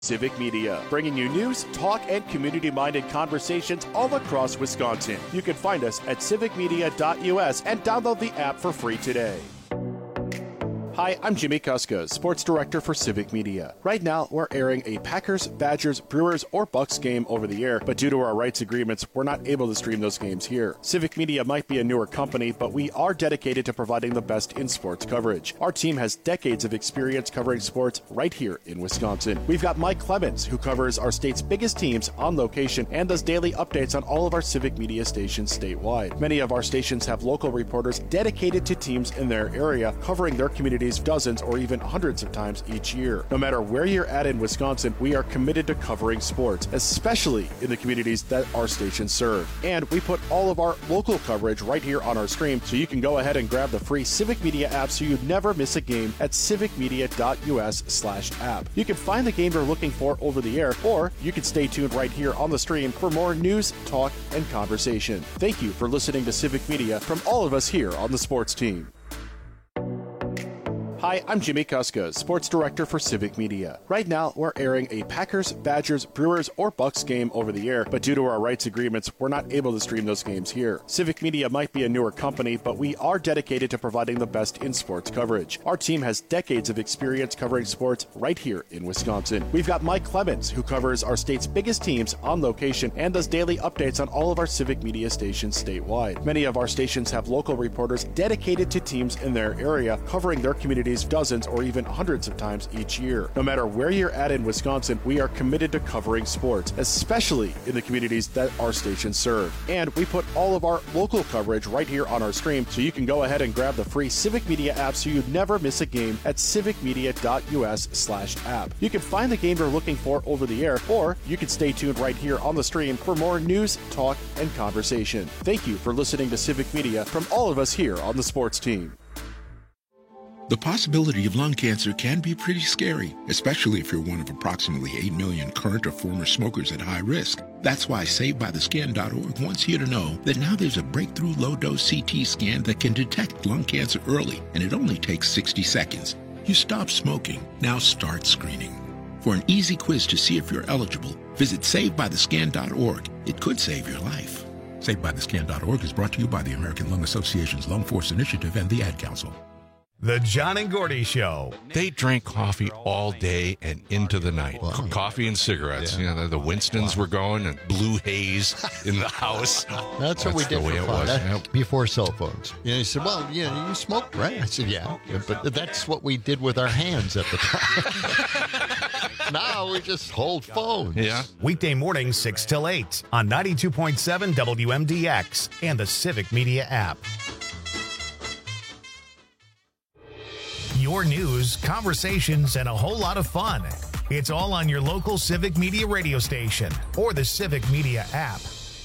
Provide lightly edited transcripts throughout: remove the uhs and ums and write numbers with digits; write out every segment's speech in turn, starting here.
Civic Media, bringing you news, talk, and community-minded conversations all across Wisconsin. You can find us at civicmedia.us and download the app for free today. Hi, I'm Jimmy Kuska, Sports Director for Civic Media. Right now, we're airing a Packers, Badgers, Brewers, or Bucks game over the air, but due to our rights agreements, we're not able to stream those games here. Civic Media might be a newer company, but we are dedicated to providing the best in sports coverage. Our team has decades of experience covering sports right here in Wisconsin. We've got Mike Clemens, who covers our state's biggest teams on location and does daily updates on all of our Civic Media stations statewide. Many of our stations have local reporters dedicated to teams in their area, covering their communities dozens or even hundreds of times each year. No matter where you're at in Wisconsin, we are committed to covering sports, especially in the communities that our stations serve. And we put all of our local coverage right here on our stream, so you can go ahead and grab the free Civic Media app so you never miss a game at civicmedia.us/app. You can find the game you're looking for over the air, or you can stay tuned right here on the stream for more news, talk, and conversation. Thank you for listening to Civic Media from all of us here on the sports team. Hi, I'm Jimmy Kuska, Sports Director for Civic Media. Right now, we're airing a Packers, Badgers, Brewers, or Bucks game over the air, but due to our rights agreements, we're not able to stream those games here. Civic Media might be a newer company, but we are dedicated to providing the best in sports coverage. Our team has decades of experience covering sports right here in Wisconsin. We've got Mike Clemens, who covers our state's biggest teams on location and does daily updates on all of our Civic Media stations statewide. Many of our stations have local reporters dedicated to teams in their area, covering their communities dozens or even hundreds of times each year. No matter where you're at in Wisconsin, we are committed to covering sports, especially in the communities that our stations serve. And we put all of our local coverage right here on our stream, so you can go ahead and grab the free Civic Media app so you never miss a game at civicmedia.us/app. You can find the game you're looking for over the air, or you can stay tuned right here on the stream for more news, talk, and conversation. Thank you for listening to Civic Media from all of us here on the sports team. The possibility of lung cancer can be pretty scary, especially if you're one of approximately 8 million current or former smokers at high risk. That's why SaveByTheScan.org wants you to know that now there's a breakthrough low-dose CT scan that can detect lung cancer early, and it only takes 60 seconds. You stop smoking, now start screening. For an easy quiz to see if you're eligible, visit SaveByTheScan.org. It could save your life. SaveByTheScan.org is brought to you by the American Lung Association's Lung Force Initiative and the Ad Council. The John and Gordy Show. They drank coffee all day and into the night. Wow. Coffee and cigarettes. Yeah. You know, the Winstons were going and blue haze in the house. That's what we did the way for it fun. was. Yep. Before cell phones. He said, well, you smoke, right? I said, yeah. But that's what we did with our hands at the time. Now we just hold phones. Yeah. Weekday mornings 6 till 8 on 92.7 WMDX and the Civic Media app. Your news, conversations, and a whole lot of fun. It's all on your local Civic Media radio station or the Civic Media app.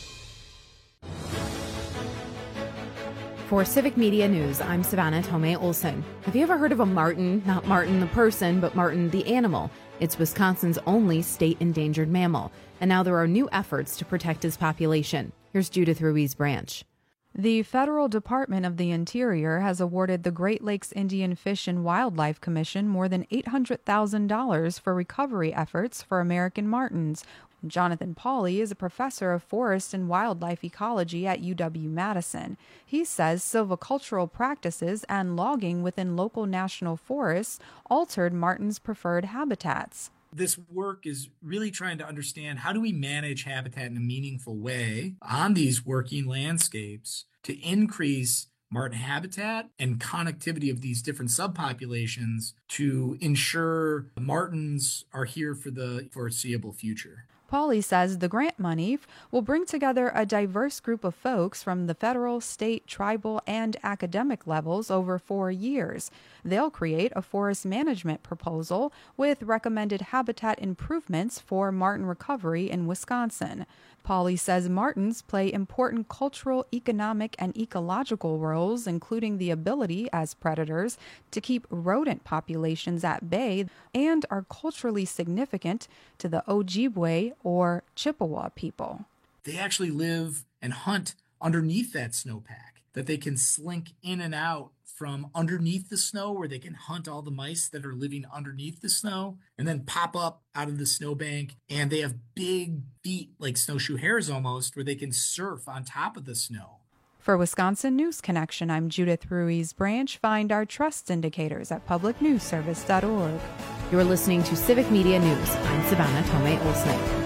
For Civic Media News, I'm Savannah Tomei Olson. Have you ever heard of a marten? Not Martin the person, but marten the animal. It's Wisconsin's only state endangered mammal, and now there are new efforts to protect its population. Here's Judith Ruiz-Branch. The Federal Department of the Interior has awarded the Great Lakes Indian Fish and Wildlife Commission more than $800,000 for recovery efforts for American martens. Jonathan Pauly is a professor of forest and wildlife ecology at UW-Madison. He says silvicultural practices and logging within local national forests altered martens' preferred habitats. This work is really trying to understand how do we manage habitat in a meaningful way on these working landscapes to increase marten habitat and connectivity of these different subpopulations to ensure martens are here for the foreseeable future. Pauly says the grant money will bring together a diverse group of folks from the federal, state, tribal, and academic levels over 4 years. They'll create a forest management proposal with recommended habitat improvements for marten recovery in Wisconsin. Pauly says martens play important cultural, economic, and ecological roles, including the ability as predators to keep rodent populations at bay, and are culturally significant to the Ojibwe or Chippewa people. They actually live and hunt underneath that snowpack, that they can slink in and out from underneath the snow where they can hunt all the mice that are living underneath the snow and then pop up out of the snowbank. And they have big feet like snowshoe hares almost where they can surf on top of the snow. For Wisconsin News Connection, I'm Judith Ruiz Branch. Find our trust indicators at publicnewsservice.org. You're listening to Civic Media News. I'm Savannah Tomei Olsnick.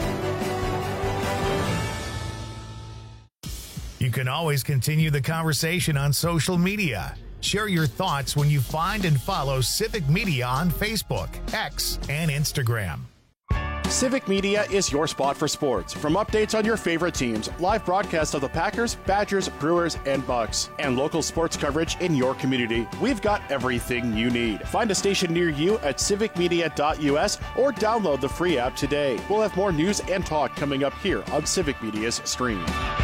You can always continue the conversation on social media. Share your thoughts when you find and follow Civic Media on Facebook, X, and Instagram. Civic Media is your spot for sports. From updates on your favorite teams, live broadcasts of the Packers, Badgers, Brewers, and Bucks, and local sports coverage in your community, we've got everything you need. Find a station near you at civicmedia.us or download the free app today. We'll have more news and talk coming up here on Civic Media's stream.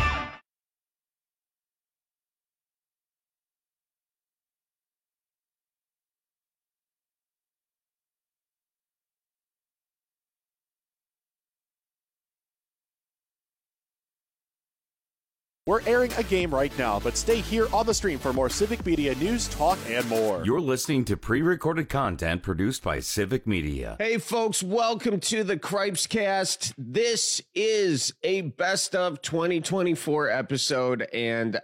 We're airing a game right now, but stay here on the stream for more Civic Media news, talk, and more. You're listening to pre-recorded content produced by Civic Media. Hey, folks, welcome to the Cripescast. This is a best of 2024 episode, and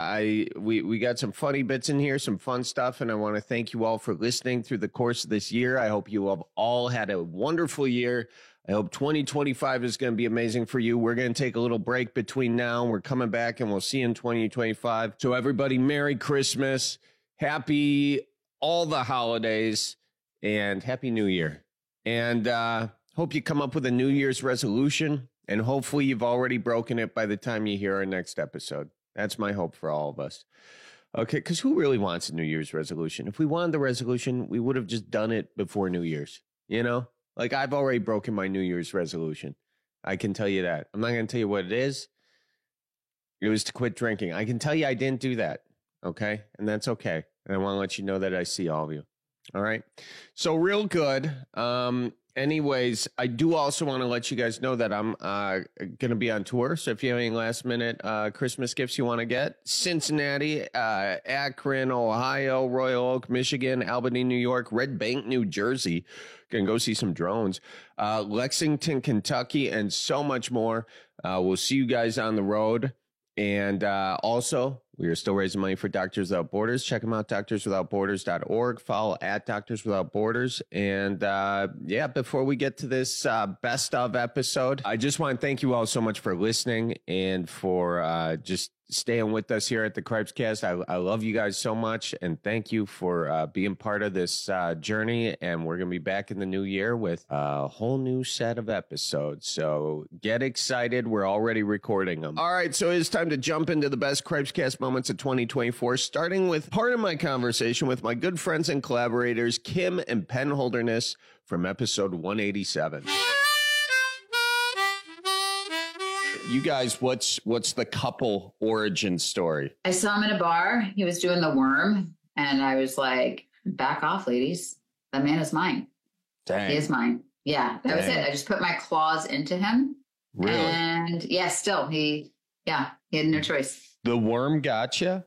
we got some funny bits in here, some fun stuff, and I want to thank you all for listening through the course of this year. I hope you have all had a wonderful year. I hope 2025 is going to be amazing for you. We're going to take a little break between now. We're coming back and we'll see you in 2025. So everybody, Merry Christmas, happy all the holidays, and Happy New Year. And hope you come up with a New Year's resolution, and hopefully you've already broken it by the time you hear our next episode. That's my hope for all of us. Okay, because who really wants a New Year's resolution? If we wanted the resolution, we would have just done it before New Year's, you know? Like, I've already broken my New Year's resolution. I can tell you that. I'm not going to tell you what it is. It was to quit drinking. I can tell you I didn't do that, okay? And that's okay. And I want to let you know that I see all of you, all right? So real good. Anyways, I do also want to let you guys know that I'm going to be on tour. So if you have any last-minute Christmas gifts you want to get, Cincinnati, Akron, Ohio, Royal Oak, Michigan, Albany, New York, Red Bank, New Jersey. Going to go see some drones. Lexington, Kentucky, and so much more. We'll see you guys on the road. And also, we are still raising money for Doctors Without Borders. Check them out, doctorswithoutborders.org. Follow at Doctors Without Borders. And yeah, before we get to this best of episode, I just want to thank you all so much for listening and for just staying with us here at the Cripescast. I love you guys so much, and thank you for being part of this journey. And we're going to be back in the new year with a whole new set of episodes. So get excited. We're already recording them. All right, so it's time to jump into the best Cripescast moments of 2024, starting with part of my conversation with my good friends and collaborators, Kim and Penn Holderness, from episode 187. You guys, what's the couple origin story? I saw him in a bar. He was doing the worm, and I was like, back off, ladies. That man is mine. Dang. He is mine. Yeah, that was it. I just put my claws into him. Really? And yeah, still, he had no choice. The worm gotcha?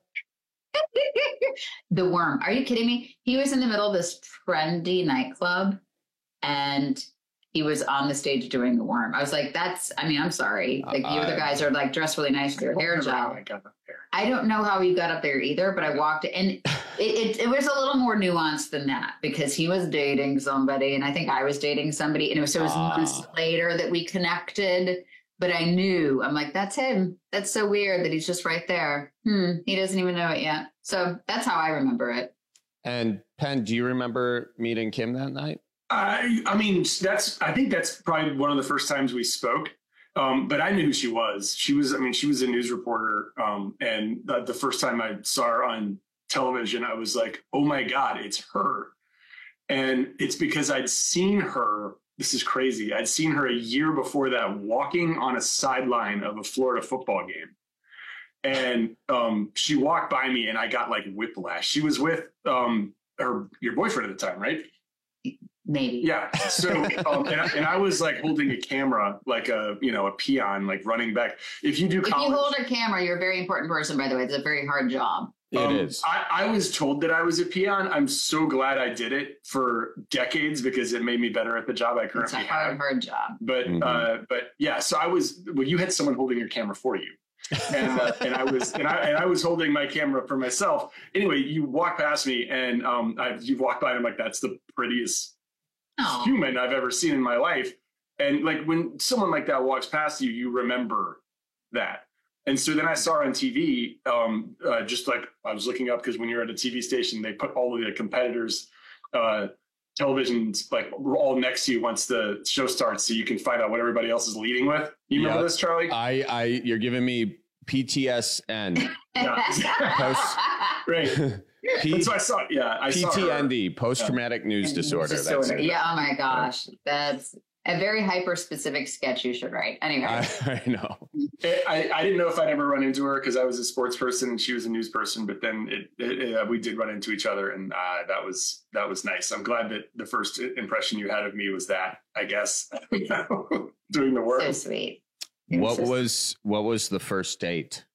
The worm. Are you kidding me? He was in the middle of this trendy nightclub, and he was on the stage doing the worm. I was like, I'm sorry. Like, the other guys are like dressed really nice with their hair gel. I don't know how he got up there either, but I walked and it was a little more nuanced than that, because he was dating somebody and I think I was dating somebody, and it was months later that we connected, but I knew, I'm like, that's him. That's so weird that he's just right there. He doesn't even know it yet. So that's how I remember it. And Penn, do you remember meeting Kim that night? I mean, I think that's probably one of the first times we spoke. But I knew who she was. She was a news reporter. And the first time I saw her on television, I was like, oh my God, it's her. And it's because I'd seen her. This is crazy. I'd seen her a year before that walking on a sideline of a Florida football game. And she walked by me and I got like whiplash. She was with your boyfriend at the time, right? Maybe. Yeah. So, and I was like holding a camera, like a peon, like running back. If you hold a camera, you're a very important person, by the way. It's a very hard job. It is. I was told that I was a peon. I'm so glad I did it for decades because it made me better at the job I currently have. It's a hard job. But yeah, so you had someone holding your camera for you. And I was holding my camera for myself. Anyway, you walk past me and you've walked by and I'm like, that's the prettiest human I've ever seen in my life. And like when someone like that walks past you, you remember that. And so then I saw her on TV, just like I was looking up because when you're at a TV station, they put all of the competitors' televisions like all next to you once the show starts, so you can find out what everybody else is leading with. You remember this, Charlie? You're giving me PTSN. Right. So I saw. Yeah, I PTND, post-traumatic news disorder. That's it. Yeah. Oh my gosh, that's a very hyper-specific sketch you should write. Anyway, I know. I didn't know if I'd ever run into her because I was a sports person and she was a news person. But then we did run into each other, and that was nice. I'm glad that the first impression you had of me was that. I guess doing the work. So sweet. What was the first date?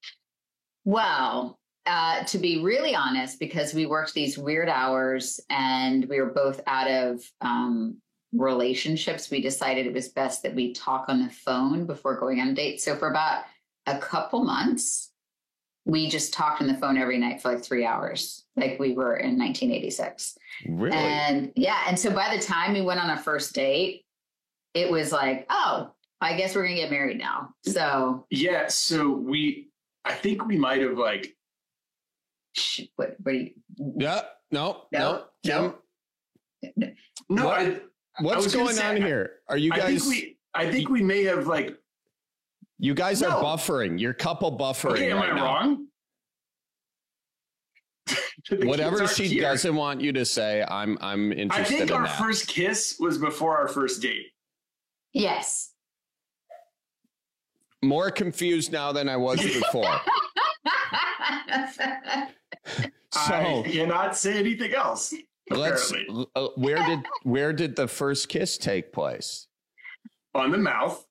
Well, to be really honest, because we worked these weird hours and we were both out of relationships, we decided it was best that we talk on the phone before going on a date. So for about a couple months, we just talked on the phone every night for like 3 hours, like we were in 1986. Really? And yeah. And so by the time we went on our first date, it was like, oh, I guess we're going to get married now. So yeah. So I think we might have like, what are you? Yeah. No. What's going on here? Are you guys? I think we may have like. You guys are buffering. You're couple buffering. Okay, am I wrong? Whatever she doesn't want you to say, I'm interested in that. I think our first kiss was before our first date. Yes. More confused now than I was before. So I cannot say anything else. Where did the first kiss take place? On the mouth.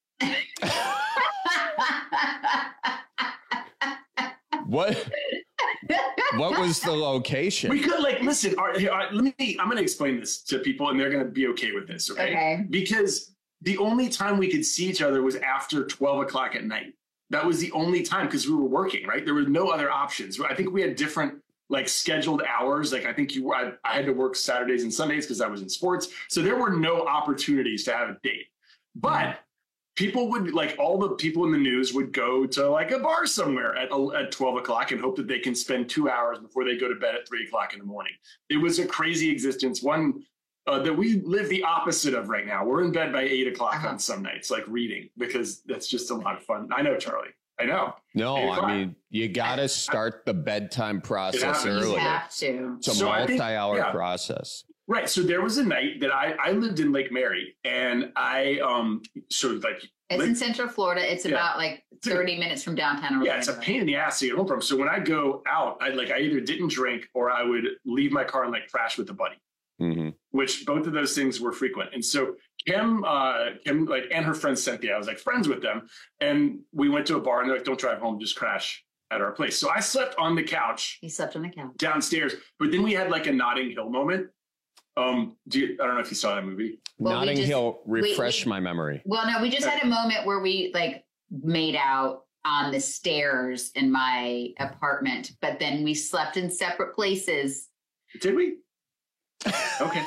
What was the location? We could listen. I'm going to explain this to people, and they're going to be okay with this. Okay. Because the only time we could see each other was after 12 o'clock at night. That was the only time because we were working. Right. There were no other options. I think we had different scheduled hours. Like I think I had to work Saturdays and Sundays because I was in sports. So there were no opportunities to have a date. But people would all the people in the news would go to a bar somewhere at 12 o'clock and hope that they can spend 2 hours before they go to bed at 3 o'clock in the morning. It was a crazy existence. One that we live the opposite of right now. We're in bed by 8 o'clock on some nights, reading, because that's just a lot of fun. I know, Charlie. I know. No, I mean, you got to start the bedtime process early. You have to. It's a multi-hour process. Right. So there was a night that I lived in Lake Mary, and I it's in Central Florida. It's about 30 minutes from downtown Orlando. Yeah, it's a pain in the ass to get home from. So when I go out, I either didn't drink or I would leave my car and crash with a buddy. Mm-hmm. Which both of those things were frequent. And so Kim and her friend Cynthia, I was friends with them, and we went to a bar and they're like, don't drive home, just crash at our place. So I slept on the couch. He slept on the couch downstairs, but then we had a Notting Hill moment. I don't know if you saw that movie. Notting Hill, refresh my memory. Well, no, we just had a moment where we made out on the stairs in my apartment, but then we slept in separate places. Did we? Okay.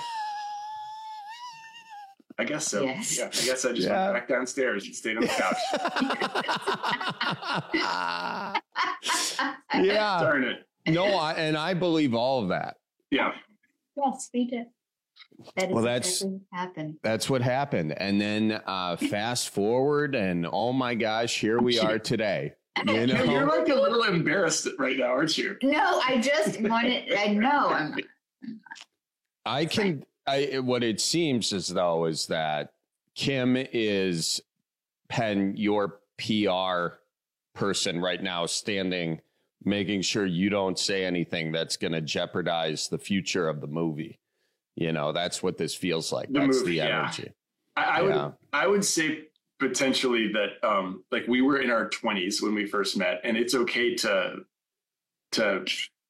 I guess so. Yes. Yeah. I guess I just went back downstairs and stayed on the couch. Yeah. Darn it. No, I believe all of that. Yeah. Yes, we did. That's what happened. That's what happened. And then fast forward, and oh my gosh, here we are today. You know? You're a little embarrassed right now, aren't you? No, I just wanted. I know. What it seems as though is that Kim is your PR person right now, standing, making sure you don't say anything that's going to jeopardize the future of the movie. That's what this feels like. That's the energy. I would say potentially that we were in our 20s when we first met, and it's okay to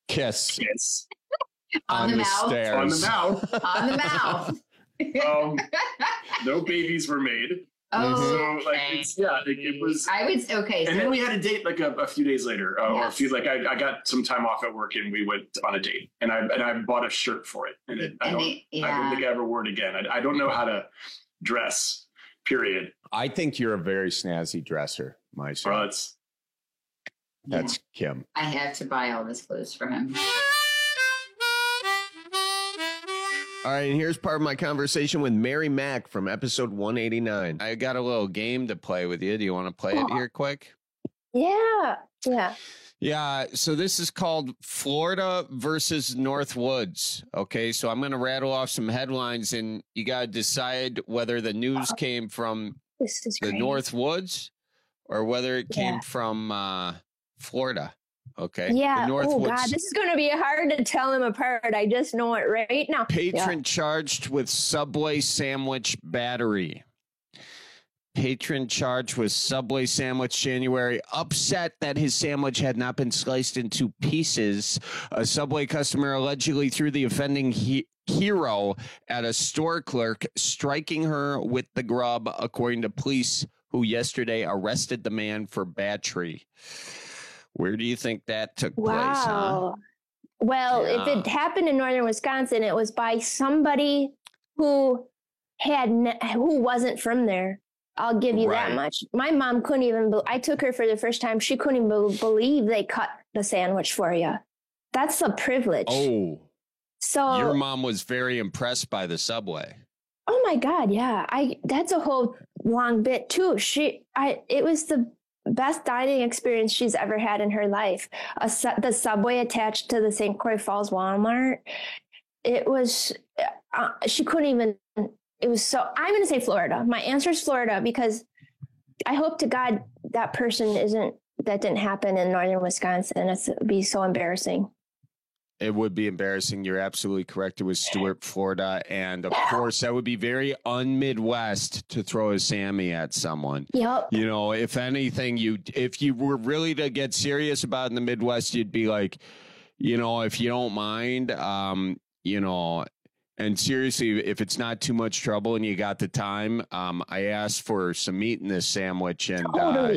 Kiss. On the mouth. Stairs. On the mouth. On the mouth. No babies were made. Oh, so it was. I would okay. And so then we had a date like a few days later, or a Yes. few I got some time off at work and we went on a date, and I bought a shirt for it, and I don't think I ever wore it again. I don't know how to dress. Period. I think you're a very snazzy dresser, my son. Well, That's Kim. I have to buy all this clothes for him. All right, and here's part of my conversation with Mary Mack from episode 189. I got a little game to play with you. Do you want to play it here quick? Yeah. Yeah, so this is called Florida versus North Woods. Okay, so I'm going to rattle off some headlines, and you got to decide whether the news came from the North Woods or whether it came from Florida. Okay. Yeah. The North Woods. God, this is going to be hard to tell them apart. I just know it right now. Patron charged with Subway sandwich battery. Patron charged with Subway sandwich January, upset that his sandwich had not been sliced into pieces. A Subway customer allegedly threw the offending hero at a store clerk, striking her with the grub, according to police who yesterday arrested the man for battery. Where do you think that took place? Huh? Well, if it happened in northern Wisconsin, it was by somebody who wasn't from there. I'll give you that much. My mom couldn't even. I took her for the first time. She couldn't even believe they cut the sandwich for you. That's a privilege. Oh, so your mom was very impressed by the Subway. Oh my God, yeah. That's a whole long bit too. It was the best dining experience she's ever had in her life. The Subway attached to the St. Croix Falls Walmart. It was, she couldn't even, it was so, I'm going to say Florida. My answer is Florida because I hope to God that person that didn't happen in northern Wisconsin. It would be so embarrassing. It would be embarrassing. You're absolutely correct. It was Stuart, Florida. And of course, that would be very un-Midwest to throw a Sammy at someone. Yep. You know, if anything, if you were really to get serious about it in the Midwest, you'd be like, you know, if you don't mind, you know, and seriously, if it's not too much trouble and you got the time, I asked for some meat in this sandwich and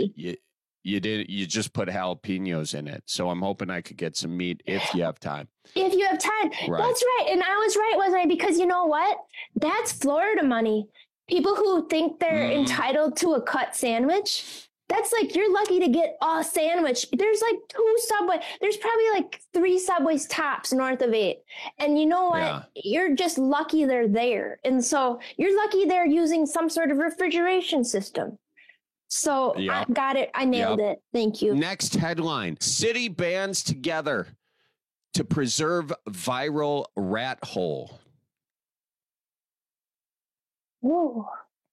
you just put jalapenos in it. So I'm hoping I could get some meat if you have time. If you have time. Right. That's right. And I was right, wasn't I? Because you know what? That's Florida money. People who think they're entitled to a cut sandwich, that's like, you're lucky to get a sandwich. There's like 2 Subway. There's probably like 3 Subways tops north of 8. And you know what? Yeah. You're just lucky they're there. And so you're lucky they're using some sort of refrigeration system. So I got it. I nailed it. Thank you. Next headline. City bands together to preserve viral rat hole. Whoa.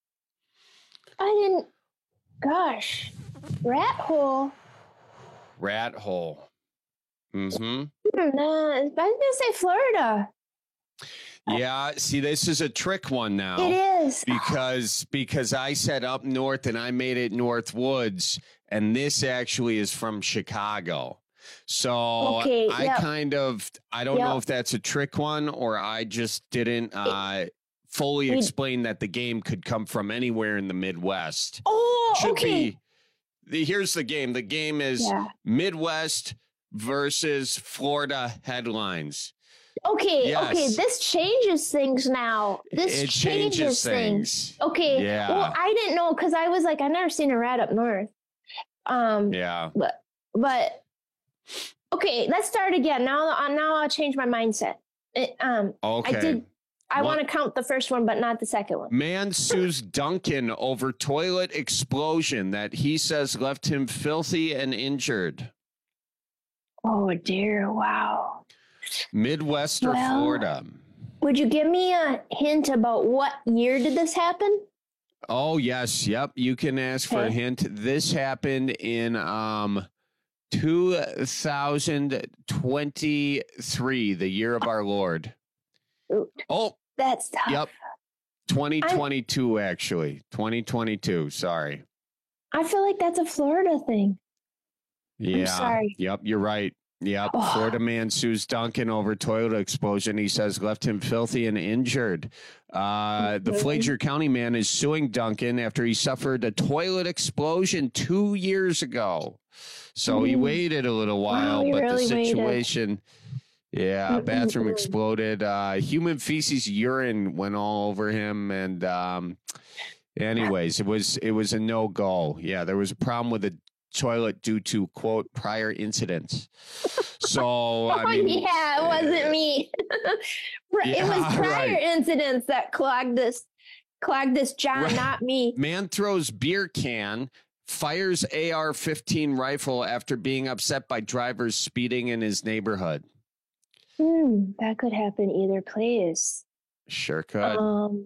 Gosh. Rat hole. Rat hole. Mm-hmm. I was going to say Florida. Yeah, see, this is a trick one now. It is. Because I said up north and I made it North Woods, and this actually is from Chicago. So I don't know if that's a trick one or I just didn't fully explain that the game could come from anywhere in the Midwest. Here's the game. The game is Midwest versus Florida headlines. Okay, this changes things now. It changes things. Okay, well, I didn't know because I was like, I've never seen a rat up north. But okay, let's start again. Now I'll change my mindset. Okay. I want to count the first one, but not the second one. Man sues Duncan over toilet explosion that he says left him filthy and injured. Oh dear! Wow. Midwest or Florida? Would you give me a hint about what year did this happen? Oh, yes. Yep. You can ask for a hint. This happened in 2023, the year of our Lord. Oh, that's tough. Yep. 2022, actually. 2022. Sorry. I feel like that's a Florida thing. Yeah. I'm sorry. Yep. You're right. Yep. Florida man sues Duncan over toilet explosion. He says left him filthy and injured. The Flager County man is suing Duncan after he suffered a toilet explosion 2 years ago. So he waited a little while, but the situation, bathroom exploded. Human feces, urine went all over him. And anyways, it was a no-go. Yeah, there was a problem with the toilet due to, quote, prior incidents. So I mean, it wasn't me. It was prior incidents that clogged this John, not me. Man throws beer can, fires AR-15 rifle after being upset by drivers speeding in his neighborhood. That could happen either place. Sure could.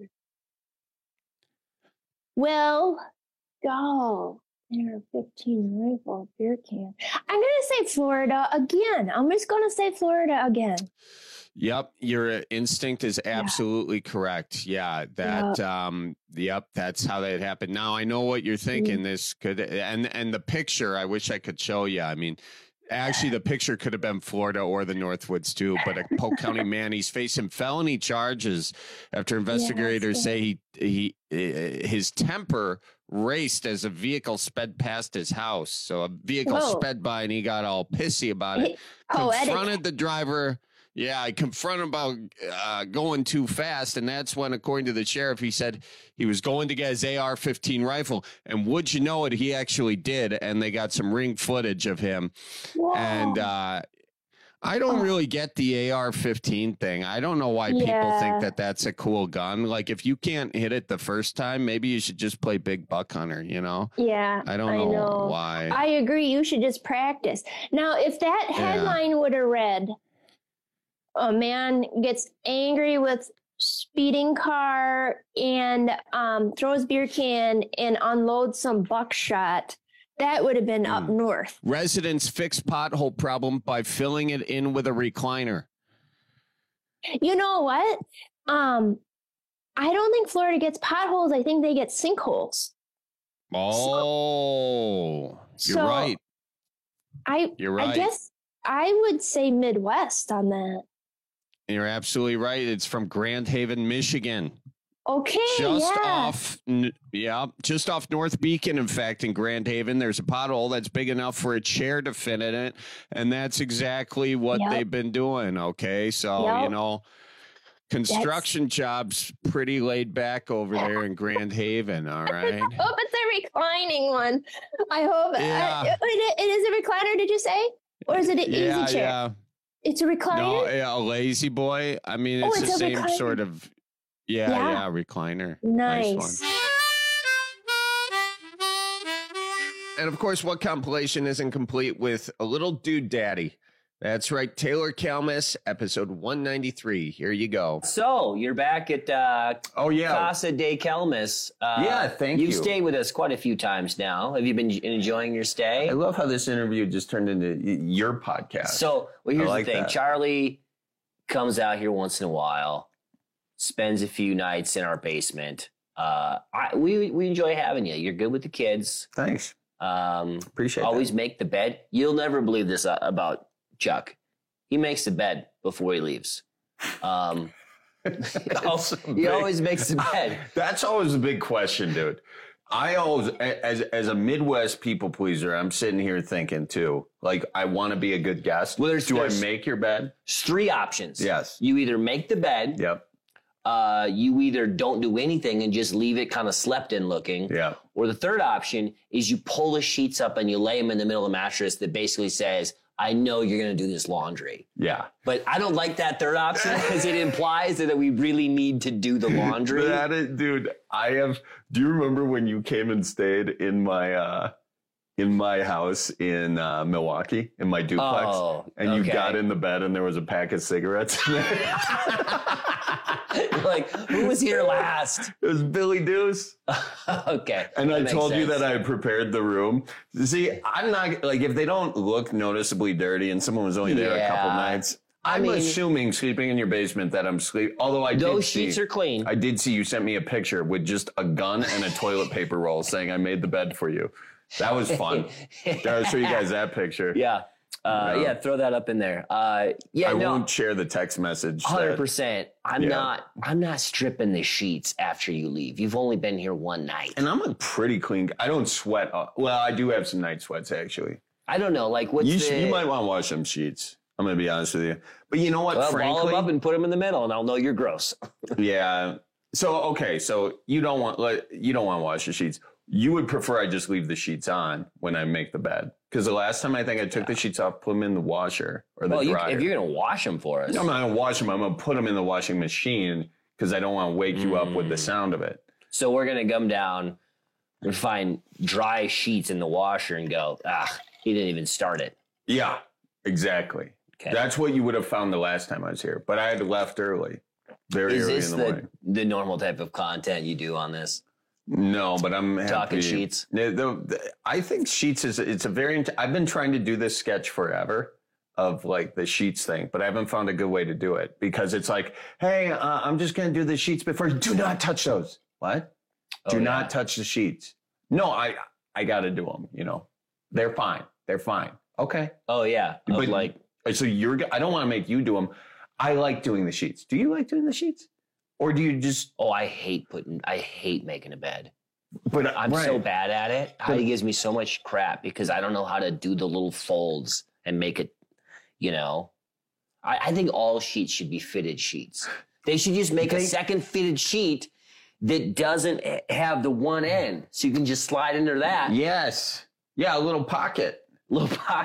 AR-15 rifle, beer can. I'm going to say Florida again. I'm just going to say Florida again. Yep, your instinct is absolutely correct. Yeah, that's how that happened. Now I know what you're thinking. This could and the picture. I wish I could show you. I mean, actually, the picture could have been Florida or the Northwoods too. But a Polk County man, he's facing felony charges after investigators say his temper raced as a vehicle sped past his house. So a vehicle sped by and he got all pissy about it. Confronted the driver. Yeah, I confronted him about going too fast, and that's when, according to the sheriff, he said he was going to get his AR-15 rifle, and would you know it, he actually did, and they got some ring footage of him. Whoa. And I don't really get the AR-15 thing. I don't know why people think that that's a cool gun. Like, if you can't hit it the first time, maybe you should just play big buck hunter, you know? Yeah, I don't know why. I agree. You should just practice. Now, if that headline would have read, a man gets angry with speeding car and throws beer can and unloads some buckshot, that would have been up north. Residents fix pothole problem by filling it in with a recliner. You know what? I don't think Florida gets potholes. I think they get sinkholes. Oh, you're right. You're right. I guess I would say Midwest on that. You're absolutely right. It's from Grand Haven, Michigan. Okay, just off North Beacon. In fact, in Grand Haven, there's a pothole that's big enough for a chair to fit in it, and that's exactly what they've been doing. Okay, so you know, construction jobs pretty laid back over there in Grand Haven. All right. I hope it's a reclining one. I hope it is a recliner. Did you say, or is it an easy chair? Yeah. It's a recliner? No, a lazy boy. I mean, it's the same recliner. Sort of. Yeah, recliner. Nice one. And of course, what compilation isn't complete with a little dude daddy? That's right, Taylor Kalmus, episode 193. Here you go. So, you're back at Casa de Kalmus. Thank you. You've stayed with us quite a few times now. Have you been enjoying your stay? I love how this interview just turned into your podcast. So, here's the thing. Charlie comes out here once in a while, spends a few nights in our basement. We enjoy having you. You're good with the kids. Thanks. Appreciate always that. Make the bed. You'll never believe this about Chuck. He makes the bed before he leaves. He always makes the bed. That's always a big question, dude. I always, as a Midwest people pleaser, I'm sitting here thinking too, like, I want to be a good guest. Well, do I make your bed? There's three options. Yes. You either make the bed. Yep. You either don't do anything and just leave it kind of slept in looking. Yeah. Or the third option is you pull the sheets up and you lay them in the middle of the mattress that basically says, I know you're going to do this laundry. Yeah. But I don't like that third option because it implies that we really need to do the laundry. Dude, do you remember when you came and stayed in my house in Milwaukee, in my duplex, and you got in the bed and there was a pack of cigarettes in there? Like, who was here last? It was Billy Deuce. Okay. And I told you that I prepared the room. See, I'm not, like, if they don't look noticeably dirty and someone was only there a couple nights, I'm assuming sleeping in your basement that I'm sleeping. Although those sheets are clean. I did see you sent me a picture with just a gun and a toilet paper roll saying I made the bed for you. That was fun. I'll show you guys that picture. Yeah. Yeah, throw that up in there. I won't share the text message. 100%. I'm not stripping the sheets after you leave. You've only been here one night. And I'm a pretty clean guy. I don't sweat. Well, I do have some night sweats, actually. I don't know. Like, you might want to wash them sheets. I'm going to be honest with you. But you know what, frankly? Ball them up and put them in the middle, and I'll know you're gross. Yeah. So you don't want to wash the sheets. You would prefer I just leave the sheets on when I make the bed. Because the last time I think I took the sheets off, put them in the washer or the dryer. If you're going to wash them for us. No, I'm not going to wash them. I'm going to put them in the washing machine because I don't want to wake you up with the sound of it. So we're going to come down and find dry sheets in the washer and go, he didn't even start it. Yeah, exactly. Okay. That's what you would have found the last time I was here. But I had left early. Very early in the morning. Is this the normal type of content you do on this? No, but I'm talking happy. sheets. I think sheets it's a very. I've been trying to do this sketch forever of like the sheets thing, but I haven't found a good way to do it because it's like, hey, I'm just gonna do the sheets before. Do not touch those. What? Do not touch the sheets. No, I got to do them. You know, they're fine. They're fine. Okay. Oh yeah. But like, so I don't want to make you do them. I like doing the sheets. Do you like doing the sheets? Or do you just... Oh, I hate making a bed. But I'm so bad at it. Heidi gives me so much crap because I don't know how to do the little folds and make it, you know. I think all sheets should be fitted sheets. They should just make a second fitted sheet that doesn't have the one end. So you can just slide into that. Yes. Yeah, a little pocket. A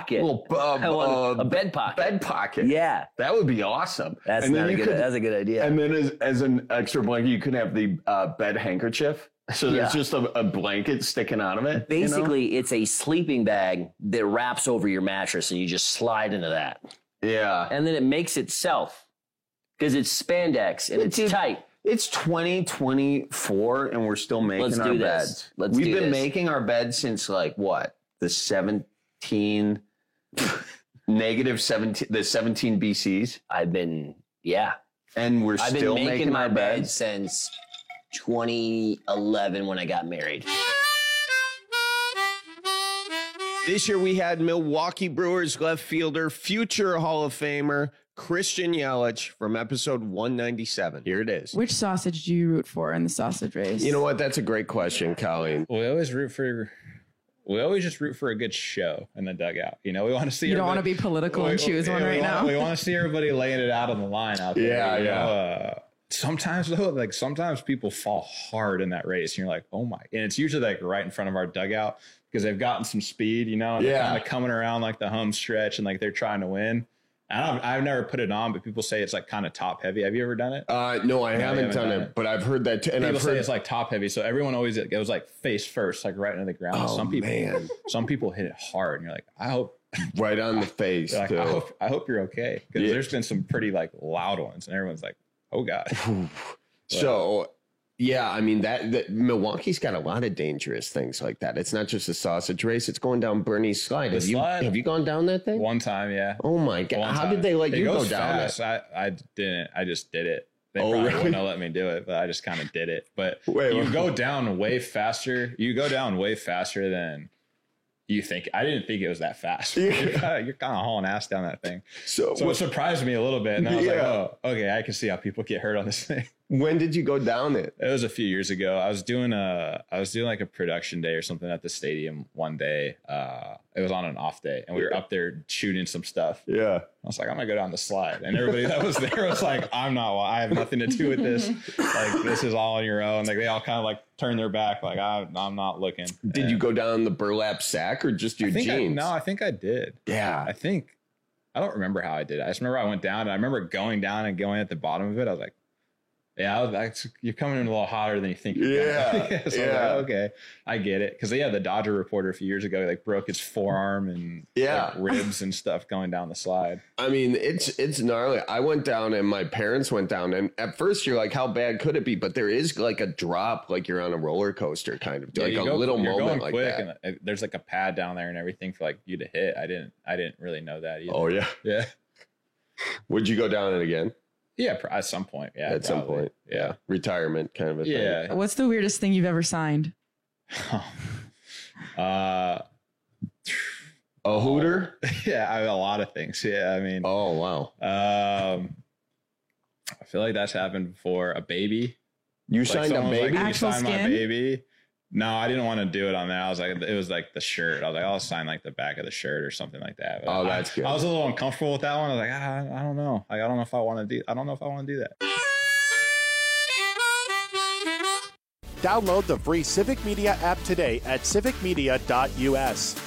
bed pocket. Bed pocket. Yeah. That would be awesome. That's a good idea. And then as an extra blanket, you could have the bed handkerchief. So there's just a blanket sticking out of it. Basically, it's a sleeping bag that wraps over your mattress and you just slide into that. Yeah. And then it makes itself because it's spandex and it's tight. It's 2024 and we're still making our beds. We've been making our beds since like what? The 17 BCs. And we're still making my our bed since 2011 when I got married. This year we had Milwaukee Brewers left fielder, future Hall of Famer Christian Yelich from episode 197. Here it is. Which sausage do you root for in the sausage race? You know what? That's a great question, Colleen. We always just root for a good show in the dugout. You know, we want to see. You don't want to be political and choose one right now. We want to see everybody laying it out on the line out there. Yeah. Sometimes though, sometimes people fall hard in that race, and you're like, oh my! And it's usually like right in front of our dugout because they've gotten some speed, you know, and they're kind of coming around like the home stretch, and like they're trying to win. I've never put it on, but people say it's like kind of top heavy. Have you ever done it? No, I haven't done it, but I've heard that too. And people say it's like top heavy. So everyone always goes like face first, like right into the ground. Oh, some people hit it hard, and you're like, I hope right on the face. Like, I hope you're okay because there's been some pretty like loud ones, and everyone's like, oh god. So. Yeah, I mean that Milwaukee's got a lot of dangerous things like that. It's not just a sausage race; it's going down Bernie's slide. Have you gone down that thing? One time, yeah. Oh my god! How did they let you go down it? I didn't. I just did it. They probably wouldn't have let me do it, but I just kind of did it. But you go down way faster. You go down way faster than you think. I didn't think it was that fast. You're kind of hauling ass down that thing. So it surprised me a little bit, and I was like, oh, okay, I can see how people get hurt on this thing. When did you go down it? It was a few years ago. I was doing like a production day or something at the stadium one day. It was on an off day, and we were up there shooting some stuff. Yeah. I was like, I'm gonna go down the slide, and everybody that was there was like, I have nothing to do with this. Like, this is all on your own. Like, they all kind of like turned their back. Like, I'm not looking. Did you go down the burlap sack or just your jeans? I think I did. Yeah. I don't remember how I did it. I just remember I went down, and I remember going down and going at the bottom of it. I was like, yeah, you're coming in a little hotter than you think. Yeah. So like, okay, I get it. Because the Dodger reporter a few years ago like broke his forearm and like, ribs and stuff going down the slide. I mean, it's gnarly. I went down and my parents went down, and at first you're like, how bad could it be? But there is like a drop, like you're on a roller coaster, kind of like a little moment like that. And there's like a pad down there and everything for like you to hit. I didn't really know that either. Oh yeah, yeah. Would you go down it again? Yeah, at some point. Yeah, at some point. Yeah, retirement kind of a thing. Yeah. What's the weirdest thing you've ever signed? A A hooter? Yeah, I mean, a lot of things. Yeah, I mean. Oh, wow. I feel like that's happened before. A baby. You signed a baby? You signed my baby. No, I didn't want to do it on that. I was like, it was like the shirt. I was like, I'll sign like the back of the shirt or something like that. But that's good. I was a little uncomfortable with that one. I was like, I don't know. Like, I don't know if I want to do. I don't know if I want to do that. Download the free Civic Media app today at civicmedia.us.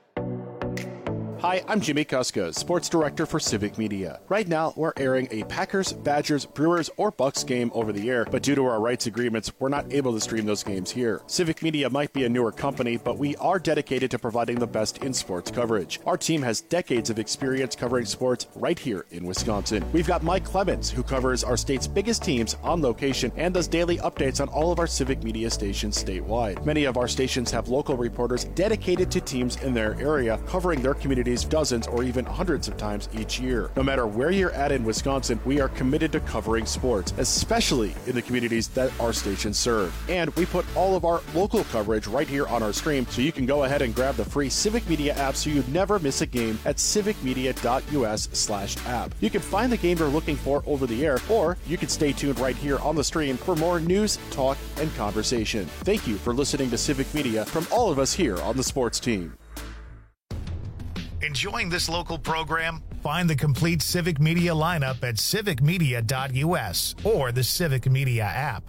Hi, I'm Jimmy Kuska, Sports Director for Civic Media. Right now, we're airing a Packers, Badgers, Brewers, or Bucks game over the air, but due to our rights agreements, we're not able to stream those games here. Civic Media might be a newer company, but we are dedicated to providing the best in sports coverage. Our team has decades of experience covering sports right here in Wisconsin. We've got Mike Clemens, who covers our state's biggest teams on location and does daily updates on all of our Civic Media stations statewide. Many of our stations have local reporters dedicated to teams in their area, covering their communities dozens or even hundreds of times each year. No matter where you're at in Wisconsin, we are committed to covering sports, especially in the communities that our stations serve. And we put all of our local coverage right here on our stream, so you can go ahead and grab the free Civic Media app so you never miss a game at civicmedia.us/app. You can find the game you're looking for over the air, or you can stay tuned right here on the stream for more news, talk, and conversation. Thank you for listening to Civic Media from all of us here on the sports team. Enjoying this local program? Find the complete Civic Media lineup at civicmedia.us or the Civic Media app.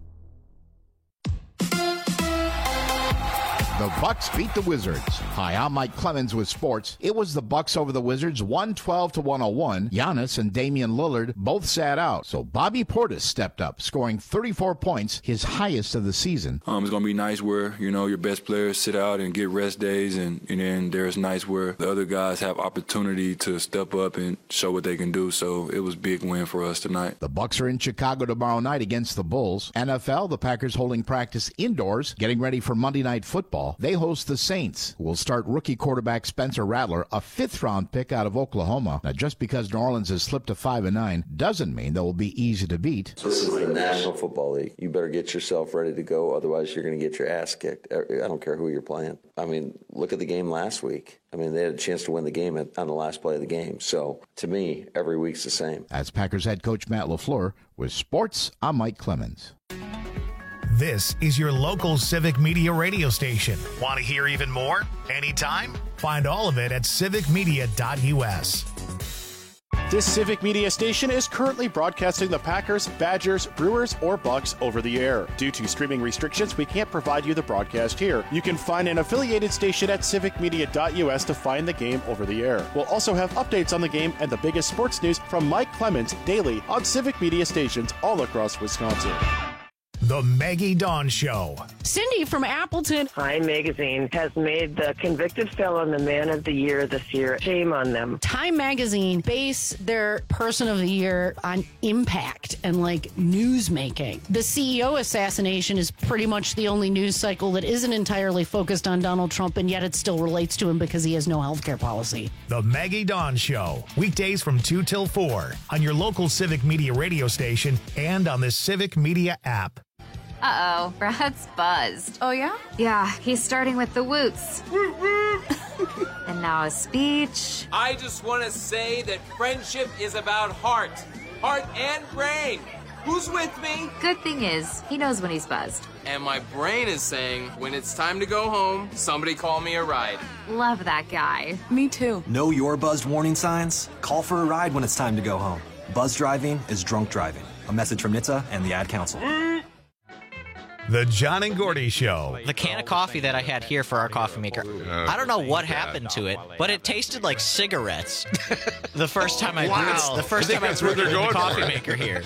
The Bucks beat the Wizards. Hi, I'm Mike Clemens with sports. It was the Bucks over the Wizards, 112-101. Giannis and Damian Lillard both sat out, so Bobby Portis stepped up, scoring 34 points, his highest of the season. It's going to be nice where, your best players sit out and get rest days, and then there's nice where the other guys have opportunity to step up and show what they can do, so it was a big win for us tonight. The Bucks are in Chicago tomorrow night against the Bulls. NFL, the Packers holding practice indoors, getting ready for Monday Night Football. They host the Saints, who will start rookie quarterback Spencer Rattler, a fifth-round pick out of Oklahoma. Now, just because New Orleans has slipped to 5-9 doesn't mean they will be easy to beat. This is the National Football League. You better get yourself ready to go, otherwise you're going to get your ass kicked. I don't care who you're playing. Look at the game last week. They had a chance to win the game on the last play of the game. So, to me, every week's the same. That's Packers head coach Matt LaFleur. With sports, I'm Mike Clemens. This is your local Civic Media radio station. Want to hear even more? Anytime? Find all of it at civicmedia.us. This Civic Media station is currently broadcasting the Packers, Badgers, Brewers, or Bucks over the air. Due to streaming restrictions, we can't provide you the broadcast here. You can find an affiliated station at civicmedia.us to find the game over the air. We'll also have updates on the game and the biggest sports news from Mike Clemens daily on Civic Media stations all across Wisconsin. The Maggie Dawn Show. Cindy from Appleton. Time Magazine has made the convicted felon the man of the year this year. Shame on them. Time Magazine base their person of the year on impact and news making. The CEO assassination is pretty much the only news cycle that isn't entirely focused on Donald Trump, and yet it still relates to him because he has no health care policy. The Maggie Dawn Show. Weekdays from 2 till 4 on your local Civic Media radio station and on the Civic Media app. Uh-oh, Brad's buzzed. Oh, yeah? Yeah, he's starting with the woots. And now a speech. I just want to say that friendship is about heart and brain. Who's with me? Good thing is, he knows when he's buzzed. And my brain is saying, when it's time to go home, somebody call me a ride. Love that guy. Me too. Know your buzzed warning signs? Call for a ride when it's time to go home. Buzz driving is drunk driving. A message from NHTSA and the Ad Council. The John and Gordy Show. The can of coffee that I had here for our coffee maker, I don't know what happened to it, but it tasted like cigarettes. The first time I brewed the coffee maker here.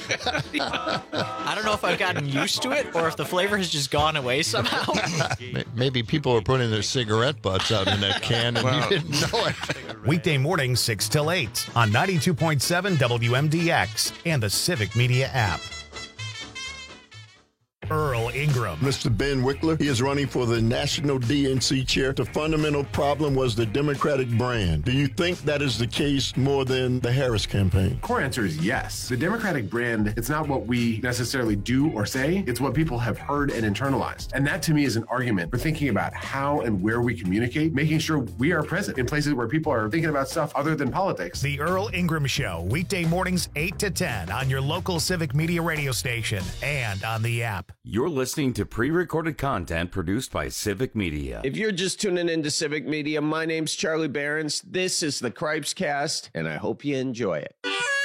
I don't know if I've gotten used to it or if the flavor has just gone away somehow. Maybe people are putting their cigarette butts out in that can and you didn't know it. Weekday mornings 6 till 8 on 92.7 WMDX and the Civic Media app. Earl Ingram. Mr. Ben Wickler, he is running for the national DNC chair. The fundamental problem was the Democratic brand. Do you think that is the case more than the Harris campaign? Core answer is yes. The Democratic brand, it's not what we necessarily do or say, it's what people have heard and internalized. And that to me is an argument for thinking about how and where we communicate, making sure we are present in places where people are thinking about stuff other than politics. The Earl Ingram Show, weekday mornings 8 to 10 on your local Civic Media radio station and on the app. You're listening to pre-recorded content produced by Civic Media. If you're just tuning into Civic Media, my name's Charlie Behrens. This is the Cripes Cast, and I hope you enjoy it.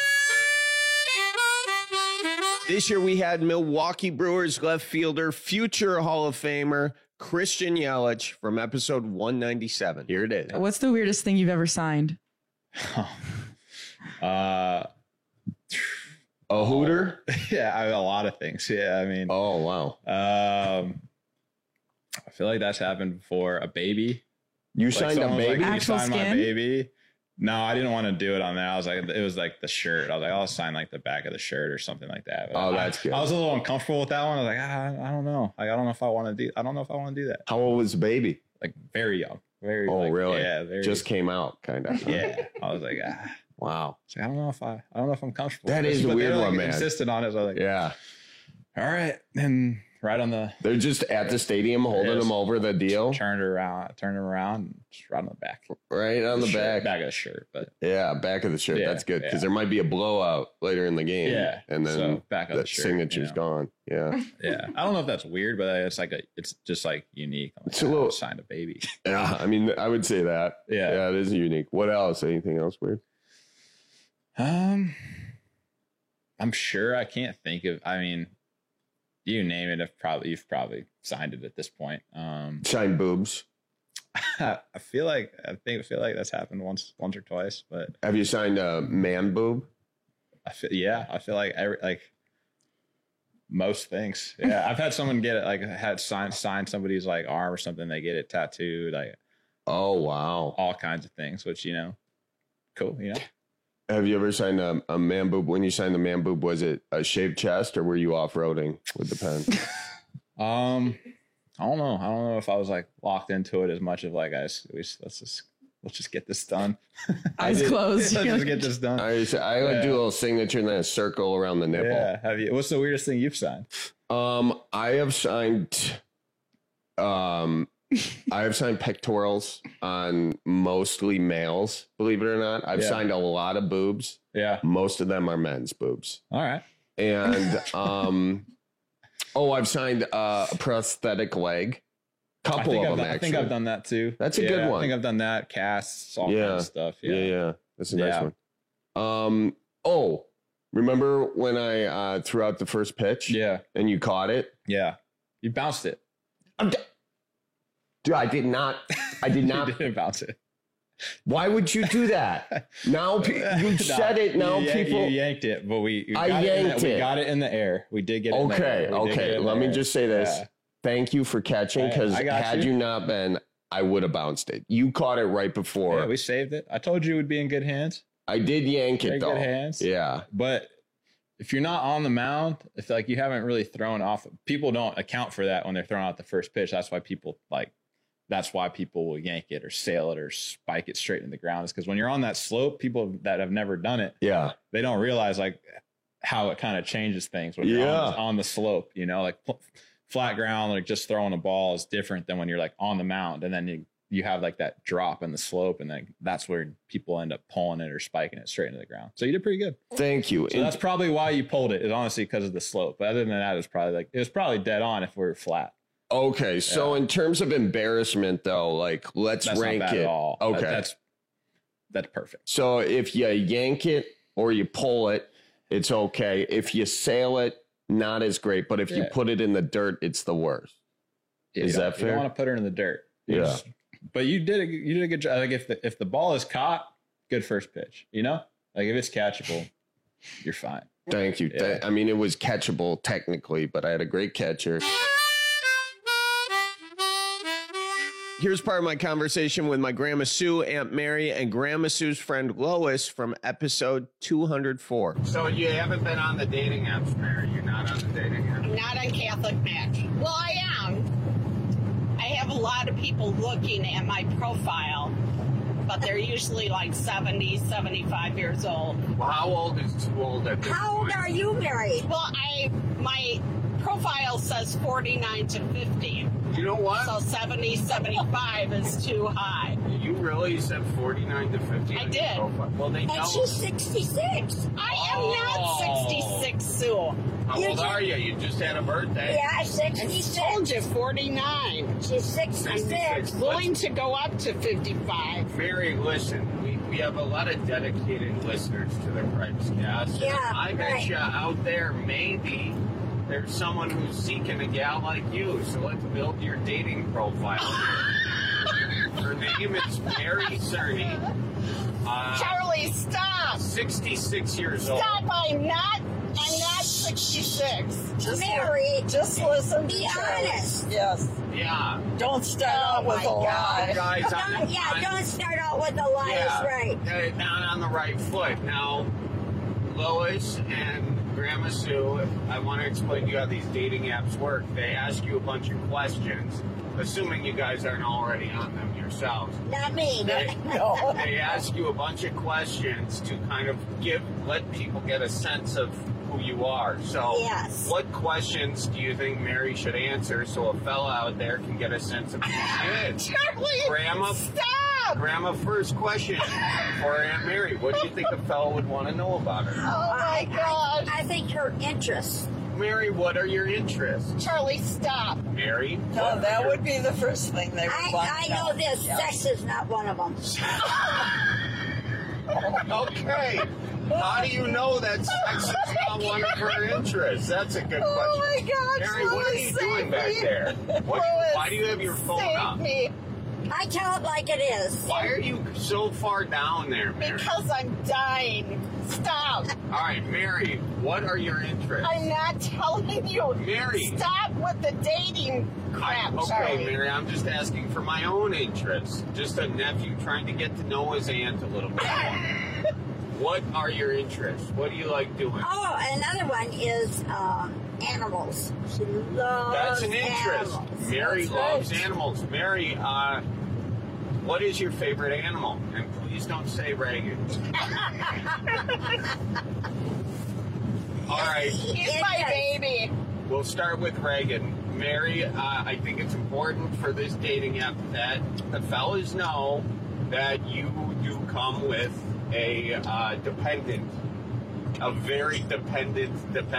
This year we had Milwaukee Brewers left fielder, future Hall of Famer, Christian Yelich from episode 197. Here it is. What's the weirdest thing you've ever signed? A hooter? Yeah, I mean, a lot of things. Yeah, I mean. Oh, wow. I feel like that's happened before. A baby. You signed a baby? Like, Actual you signed skin? my baby. No, I didn't want to do it on that. I was like, it was like the shirt. I was like, I'll sign like the back of the shirt or something like that. But That's good. I was a little uncomfortable with that one. I was like, I don't know. Like, I don't know if I want to do. I don't know if I want to do that. How old was the baby? Like very young. Very. Oh, like, really? Yeah. Very, just came out, kind of. Yeah. I was like, wow. So I don't know if I'm comfortable. That with is this, a but weird they, one, man. Insisted on it. So I was like, yeah. All right, and right on the. They're just at the stadium holding him over the deal. Turned him around, and just right on the back. Right on the back. Back of the shirt, but. Yeah, back of the shirt. Yeah, That's good because yeah. there might be a blowout later in the game. Yeah, and then so back of that the shirt, signature's gone. Yeah. Yeah, I don't know if that's weird, but it's just like unique. I'm like, It's a little signed a baby. Yeah, I mean, I would say that. Yeah, it is unique. What else? Anything else weird? I'm sure I can't think of. I mean, you name it. You've probably signed it at this point. Signed boobs. I feel like that's happened once or twice. But have you signed a man boob? I feel like most things. Yeah, I've had someone get it. Like had signed somebody's like arm or something. They get it tattooed. Like, oh wow, all kinds of things. Which cool. Have you ever signed a man boob? When you signed the man boob, was it a shaved chest or were you off-roading with the pen? I don't know. I don't know if I was like locked into it as much of like, let's just get this done. Eyes closed. Let's just get this done. I would do a little signature and then a circle around the nipple. Yeah. Have you? What's the weirdest thing you've signed? I have signed pectorals on mostly males, believe it or not. I've signed a lot of boobs. Yeah. Most of them are men's boobs. All right. And I've signed a prosthetic leg. Couple of them, actually. I think I've done that too. That's a good one. I think I've done that. Casts, all kinds of stuff. Yeah. That's a nice one. Remember when I threw out the first pitch? Yeah. And you caught it? Yeah. You bounced it. Dude, I did not. You didn't bounce it. Why would you do that? Now you said it. Now people. You yanked it, but we got it in the air. We did get it in the air. Okay. Let me just say this. Yeah. Thank you for catching, because had you not been, I would have bounced it. You caught it right before. Yeah, we saved it. I told you it would be in good hands. I did yank it, though. Good hands. Yeah. But if you're not on the mound, if like you haven't really thrown off, people don't account for that when they're throwing out the first pitch. That's why people will yank it or sail it or spike it straight in the ground. Is because when you're on that slope, people that have never done it, they don't realize like how it kind of changes things when you're on the slope. Like flat ground, like just throwing a ball is different than when you're like on the mound, and then you have like that drop in the slope, and then that's where people end up pulling it or spiking it straight into the ground. So you did pretty good. Thank you. So that's probably why you pulled it, is honestly because of the slope. But other than that, it was probably dead on if we were flat. Okay, so in terms of embarrassment, though, like let's rank not bad it. At all. Okay, that's perfect. So if you yank it or you pull it, it's okay. If you sail it, not as great. But if you put it in the dirt, it's the worst. Is that fair? You don't want to put it in the dirt. But you did a good job. Like if the ball is caught, good first pitch. Like if it's catchable, you're fine. Thank you. Yeah. I mean, it was catchable technically, but I had a great catcher. Here's part of my conversation with my Grandma Sue, Aunt Mary, and Grandma Sue's friend Lois from episode 204. So you haven't been on the dating apps, Mary? You're not on the dating apps? I'm not on Catholic Match. Well, I am. I have a lot of people looking at my profile, but they're usually like 70, 75 years old. Well, how old is too old at this How point? old are you, Mary? Well, my profile says 49 to 50. You know what? So 70, 75 is too high. You really said 49 to 50? I did. Well, they know. And she's 66. I am not 66, Sue. How old are you? You just had a birthday. Yeah, 66. I told you, 49. She's 66. Willing to go up to 55. Mary, listen, we have a lot of dedicated listeners to the Cripes Cast. Yeah, I bet right. you out there, maybe there's someone who's seeking a gal like you. So let's build your dating profile. Her name is Mary Cerny. Charlie, stop. 66 years old. Stop, I'm not 66. Mary, just listen be to Charlie. honest. Yes. Yeah. Don't start out with a lie. Guys, Don't start out with a lie, Yeah, right. not on the right foot. Now, Lois and Grandma Sue, I want to explain to you how these dating apps work. They ask you a bunch of questions, assuming you guys aren't already on them yourselves. Not me. They ask you a bunch of questions to kind of let people get a sense of who you are. So, Yes. what questions do you think Mary should answer so a fella out there can get a sense of who she is? Charlie, Grandma, stop! Grandma, first question for Aunt Mary. What do you think a fella would want to know about her? Oh my God. I think her interests. Mary, what are your interests? Charlie, stop. Mary? No, that would be the first thing they would want I to know this. Sex is not one of them. Okay. How do you know that sex is not one of her interests? That's a good question. Oh my God, Mary, what are you Lois, doing save back me. there? Lois, Why do you have your phone save up? me. I tell it like it is. Why are you so far down there, Mary? Because I'm dying. Stop. All right, Mary, what are your interests? I'm not telling you. Mary. Stop with the dating crap, Okay, Charlie. Mary, I'm just asking for my own interests. Just a nephew trying to get to know his aunt a little bit more. What are your interests? What do you like doing? Oh, another one is animals. She loves That's an interest. animals. Mary That's loves right. animals. Mary, what is your favorite animal? And please don't say Reagan. All right. He's my baby. We'll start with Reagan. Mary, I think it's important for this dating app that the fellas know that you do come with a dependent, a very dependent.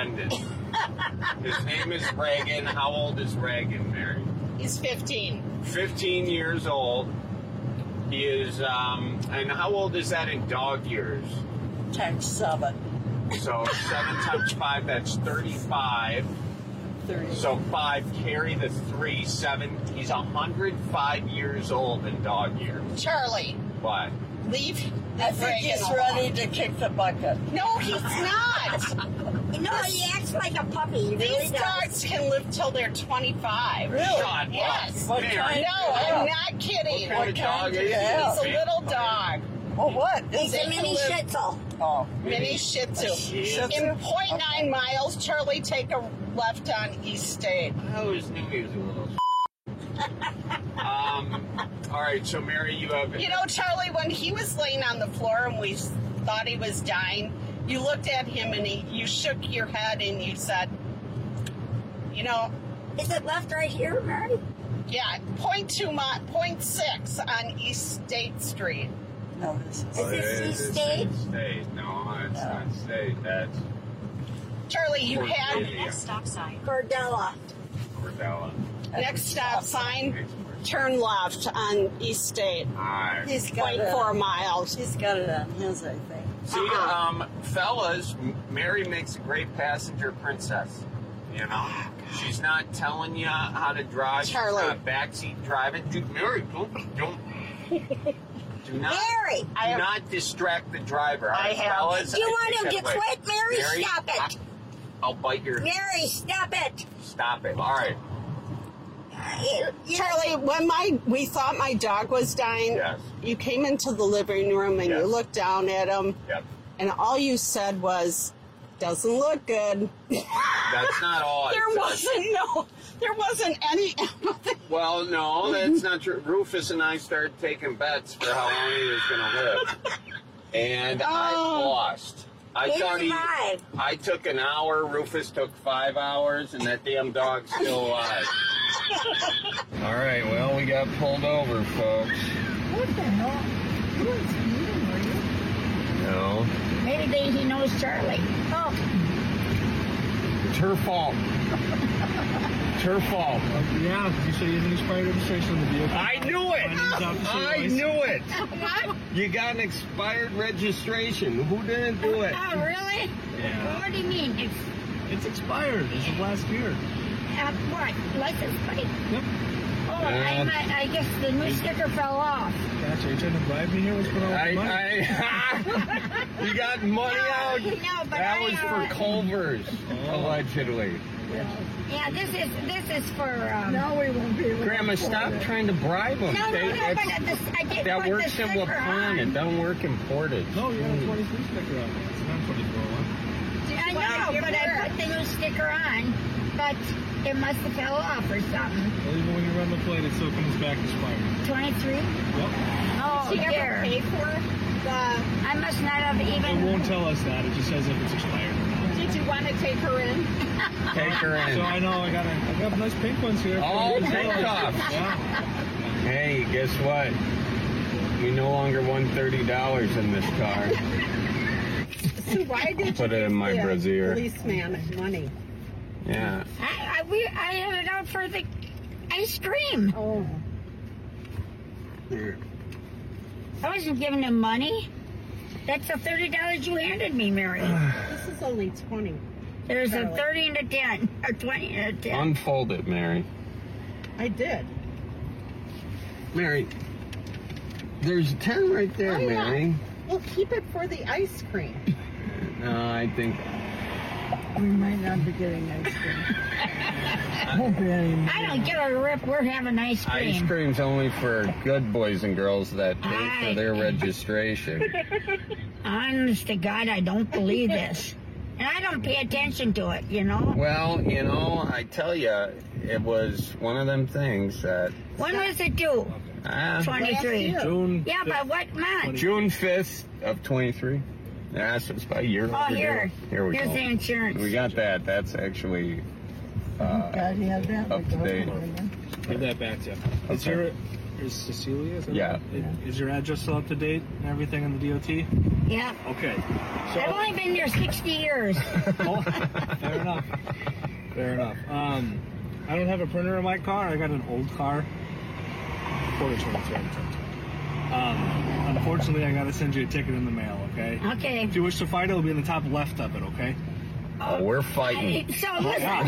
His name is Reagan. How old is Reagan, Mary? He's 15. 15 years old. He is, and how old is that in dog years? Times 7. So 7 times 5, that's 35. 30. So 5, carry the 3, 7. He's 105 years old in dog years. Charlie, What? leave. I think he's ready to kick the bucket. No, he's not. No, he acts like a puppy. He really These does. dogs can live till they're 25. Really? Shut up. Yes. What kind? No, I'm not kidding. What kind of dog is he? He's a little dog. Oh, what? He's They a can mini live- Shih Tzu. Oh, mini Shih Tzu. Shih Tzu? In 0.9 miles, Charlie, take a left on East State. I always knew he was a little. All right, so Mary, you have. You know, Charlie, when he was laying on the floor and we thought he was dying, you looked at him and you shook your head and you said, you know. Is it left right here, Mary? Yeah, 0.6 on East State Street. No, this Is this East State? State. No, it's not State. That's Charlie, you had Cordelia. stop sign. Cordella. Cordella. Next stop sign, turn left on East State. He's got 0.4 miles. He's got it on his, I think. See, fellas, Mary makes a great passenger princess. You know, she's not telling you how to drive. Charlie. She's not backseat driving. Dude, Mary, don't. Do not, Mary! do not distract the driver. I have. Fellas, You I want take him that to away. quit, Mary? Stop it. I'll bite your. Mary, stop it. Stop it. All right. Charlie, when we thought my dog was dying, you came into the living room and you looked down at him, and all you said was, "Doesn't look good." That's not all I said. There wasn't any. Well, no, that's not true. Rufus and I started taking bets for how long he was going to live, and I lost. I took an hour. Rufus took 5 hours, and that damn dog's still alive. All right, well, we got pulled over, folks. What the hell? Who is he? No. Maybe he knows Charlie. Oh. It's her fault. It's her fault. Yeah, you say you have an expired registration on the vehicle. I knew it! I knew it! What? You got an expired registration. Who didn't do it? Oh, really? Yeah. Well, what do you mean? It's expired. It's of last year. What? License plate? Yep. Oh, I guess the new sticker fell off. Gotcha. Are you trying to bribe me here? What's going on with the money? You got money out? No, but that was for Culver's, allegedly. Yeah, this is for. No, we won't be able to. Grandma, stop trying to bribe them. No, but I did that put works the in sticker Waupun. It don't work in Portage. No, you have a 23 sticker on. It's not 24 one. I know, but I put the new sticker on, but it must have fell off or something. Well, even when you run the plate, it still comes back expired. 23? Yep. Oh, Did she dear. ever pay for I must not have even. It won't tell us that. It just says if it's expired. Did you want to take her in? Take her in. So I know I got nice pink ones here. Oh, pink cups. Yeah. Hey, guess what? We no longer won $30 in this car. So why did you Put it in my brassiere. Policeman money? Yeah. I have it out for the ice cream. Oh. Here. I wasn't giving him money. That's the $30 you handed me, Mary. This is only 20. There's Charlie. a 30 and a 10, or 20 and a 10. Unfold it, Mary. I did. Mary, there's a 10 right there, Mary. Well, keep it for the ice cream. No, I think... We might not be getting ice cream. I don't give a rip. We're having ice cream. Ice cream's only for good boys and girls that pay for their registration. Honest to God, I don't believe this. And I don't pay attention to it, you know? Well, you know, I tell you, it was one of them things that... When was it due? 23. June. Yeah, but what month? June 5th of 23. Yeah, so it's about a year. Oh, here. Here we Here's go. the insurance. We got that. That's actually up to date. Give that back to you. Okay. Is Cecilia? Is that Yeah. Is your address still up to date and everything on the DOT? Yeah. Okay. So, I've only been there 60 years. Oh, fair enough. Fair enough. I don't have a printer in my car. I got an old car. Unfortunately, I got to send you a ticket in the mail, okay? Okay. If you wish to fight, it'll be in the top left of it, okay? Oh, we're fighting. So listen,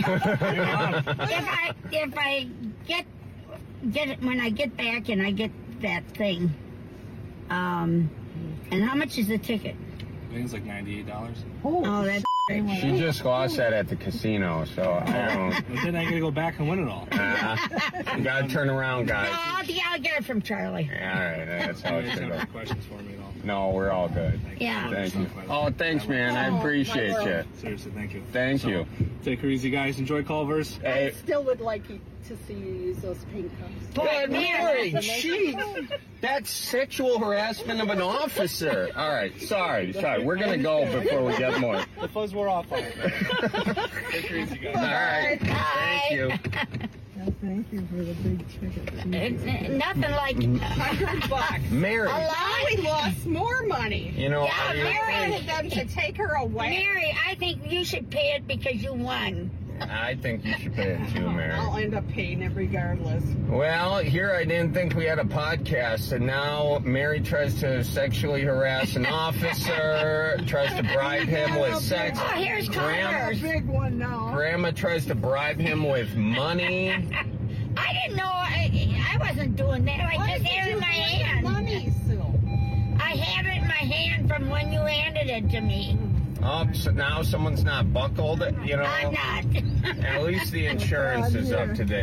if I get it when I get back and I get that thing, and how much is the ticket? I think it's like $98. Oh, that's She just lost that at the casino, so I don't... Then I got to go back and win it all. You gotta turn around, guys. No, I'll get it from Charlie. Yeah, all right, that's how it should go. Questions for me at all? No, we're all good. Yeah. Thank you. Oh, thanks, man. I appreciate you. Seriously, thank you. Thank you. Take her easy, guys. Enjoy Culver's. I still would like to see you use those pink cups. But Mary, that's sexual harassment of an officer. All right, sorry. We're gonna go before we get more. The fuzz wore off on it. Take her easy, guys. All right. Bye. Thank you. Thank you for the big ticket. Nothing like $100. Mary. Now we lost more money. You know, Yeah, Mary. I wanted them to take her away. Mary, I think you should pay it because you won. I think you should pay it too, Mary. I'll end up paying it regardless. Well, here I didn't think we had a podcast, and now Mary tries to sexually harass an officer, tries to bribe him with sex. Oh, here's Connor. Big one now. Grandma tries to bribe him with money. I didn't know. I wasn't doing that. I just had it in my hand. Money, Sue. I have it in my hand from when you handed it to me. Oh, so now someone's not buckled, you know? I'm not. At least the insurance is up to date.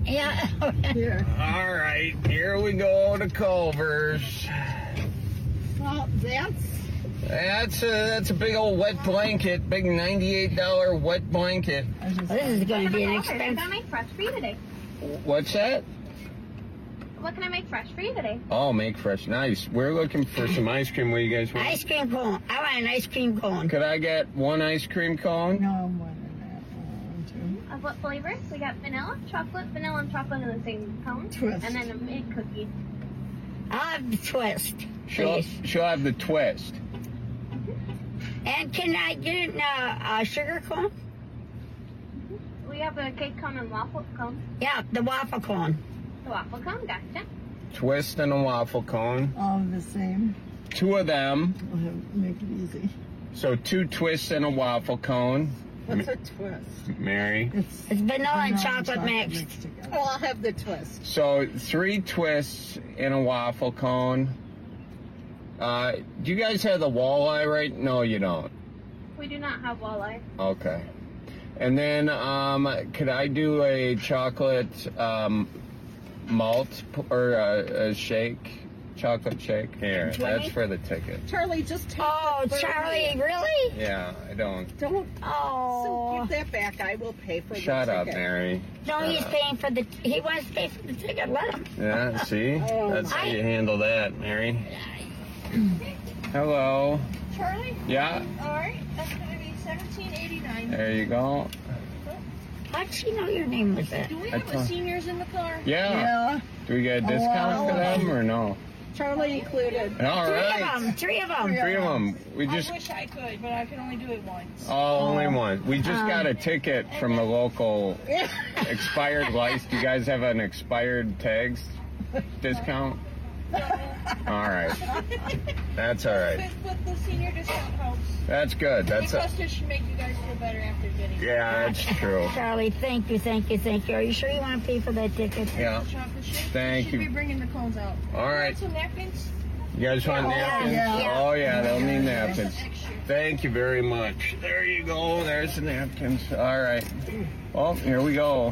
Yeah. Here. All right, here we go to Culver's. Well, That's a big old wet blanket, big $98 wet blanket. This is going to be an What can I expensive. make fresh for you today? What's that? What can I make fresh for you today? Oh, make fresh. Nice. We're looking for some ice cream. What do you guys want? Ice cream cone. I want an ice cream cone. Could I get one ice cream cone? No, more than that. Of what flavors? We got vanilla, and chocolate in the same cone. Twist. And then a big cookie. I'll have the twist. She'll have the twist. And can I get a sugar cone? We have a cake cone and waffle cone. Yeah, the waffle cone. The waffle cone, gotcha. Twist and a waffle cone. All the same. 2 of them. Make it easy. So 2 twists and a waffle cone. What's a twist? Mary. It's vanilla and chocolate mixed. Oh, I'll have the twist. So 3 twists in a waffle cone. Do you guys have the walleye right? No, you don't. We do not have walleye. Okay. And then, could I do a chocolate malt or a shake? Chocolate shake? Here, that's for the ticket. Charlie, just take Charlie, really? Yeah, I don't. Oh. So give that back. I will pay for the ticket. Shut up, Mary. No, Shut he's up. paying for he wants to pay for the ticket. Let him. Yeah, see? Oh, That's how you handle that, Mary. Hello. Charlie? Yeah? All right, that's going to be $17.89. There you go. How'd she know your name was that? Do we have the seniors in the car? Yeah. Do we get a discount for them or no? Charlie included. All right. Three of them. 3 of them. We just. I wish I could, but I can only do it once. Oh, only one. We just got a ticket from the local expired license. Do you guys have an expired tags discount? All right. That's all right. But the senior discount helps. That's good. That's Plus, it should make you guys feel better after getting it. Yeah, that's true. Charlie, thank you. Are you sure you want to pay for that ticket? Yeah. Thank Should be you. bringing the cones out. All right. Want some napkins? You guys want napkins? Yeah. Oh, yeah, they'll need napkins. Thank you very much. There you go. There's the napkins. All right. Oh, here we go.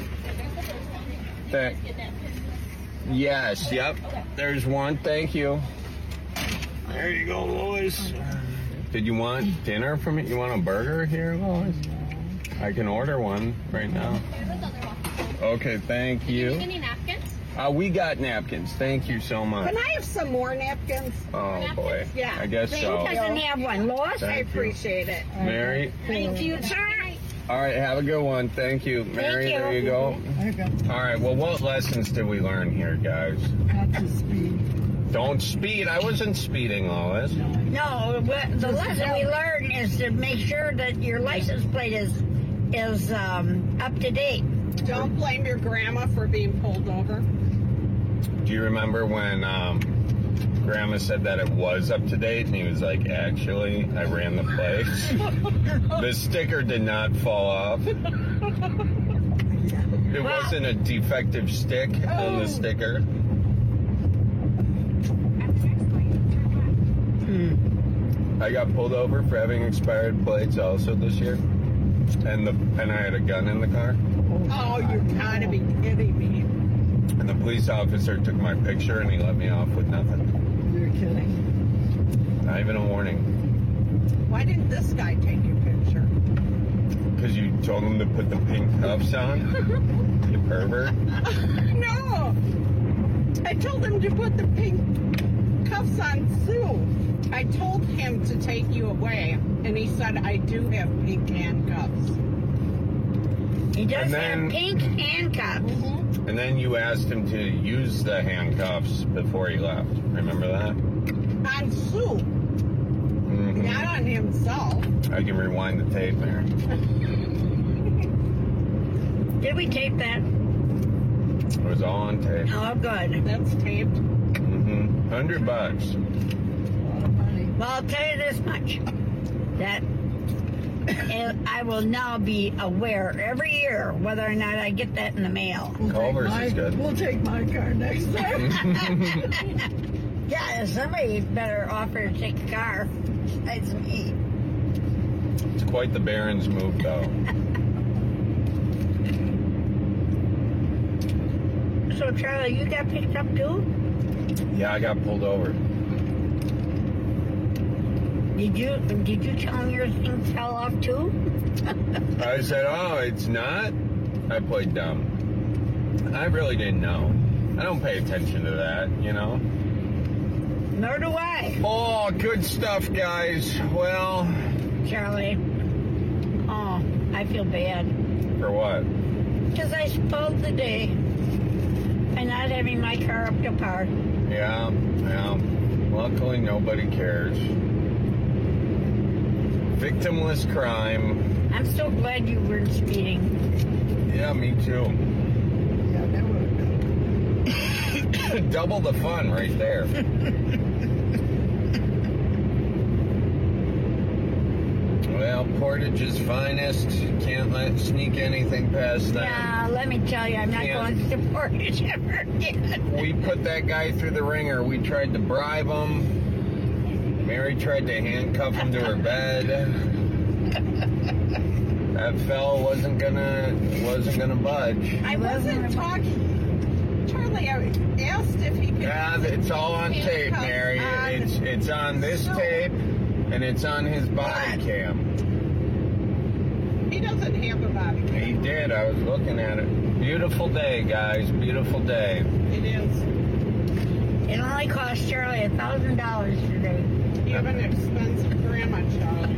Yes, yep. There's one. Thank you. There you go, Lois. Did you want dinner from me? You want a burger here, Lois? I can order one right now. Okay, thank you. Did you get any napkins? We got napkins. Thank you so much. Can I have some more napkins? Oh, boy. Yeah. I guess so. Who doesn't have one? Lois? Thank I you. appreciate it. Mary? Thank you, sir. All right, have a good one. Thank you. Mary, you. there you go. All right, well, what lessons did we learn here, guys? Not to speed. Don't speed. I wasn't speeding, Lois. No, the lesson we learned is to make sure that your license plate is up to date. Don't blame your grandma for being pulled over. Do you remember when Grandma said that it was up to date, and he was like, actually, I ran the place. The sticker did not fall off. It wasn't a defective stick on the sticker. I got pulled over for having expired plates also this year, and I had a gun in the car. Oh, you gotta be kidding me. And the police officer took my picture and he let me off with nothing. You're kidding. Not even a warning. Why didn't this guy take your picture? Because you told him to put the pink cuffs on? You pervert. No! I told him to put the pink cuffs on Sue. I told him to take you away, and he said, I do have pink handcuffs. He does have pink handcuffs. And then you asked him to use the handcuffs before he left. Remember that? On Sue. Mm-hmm. Not on himself. I can rewind the tape there. Did we tape that? It was all on tape. Oh, good. That's taped. Mm-hmm. $100. Well, I'll tell you this much. That I will now be aware every year whether or not I get that in the mail. Culver's is good. We'll take my car next time. Yeah, somebody better offer to take a car. That's me. It's quite the Barron's move, though. So, Charlie, you got picked up too? Yeah, I got pulled over. Did you tell him your thing fell off too? I said, oh, it's not? I played dumb. I really didn't know. I don't pay attention to that, you know? Nor do I. Oh, good stuff, guys. Well... Charlie. Oh, I feel bad. For what? Because I spoiled the day by not having my car up to par. Yeah. Luckily, nobody cares. Victimless crime. I'm so glad you weren't speeding. Yeah, me too. Yeah, that would have done. Double the fun right there. Well, Portage's finest. Can't sneak anything past that. Yeah, let me tell you, I'm not going to Portage ever again. We put that guy through the ringer. We tried to bribe him. Mary tried to handcuff him to her bed. That fella wasn't gonna budge. I wasn't talking. Charlie, I asked if he could. Yeah, it's all on tape, Mary. It's on this tape, and it's on his body cam. He doesn't have a body cam. He did. I was looking at it. Beautiful day, guys. Beautiful day. It is. It only cost Charlie $1,000 today. You have an expensive grandma, Charlie.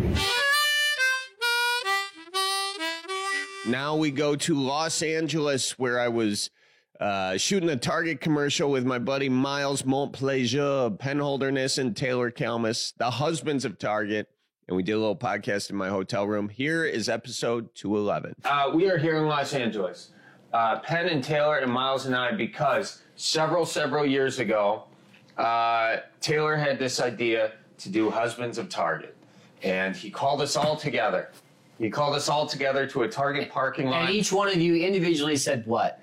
Now we go to Los Angeles, where I was shooting a Target commercial with my buddy Miles Montplaisir of Penholderness and Taylor Kalmus, the husbands of Target, and we did a little podcast in my hotel room. Here is episode 211. We are here in Los Angeles, Penn and Taylor and Miles and I, because several years ago, Taylor had this idea to do Husbands of Target, and he called us all together. He called us all together to a Target parking lot. And each one of you individually said what?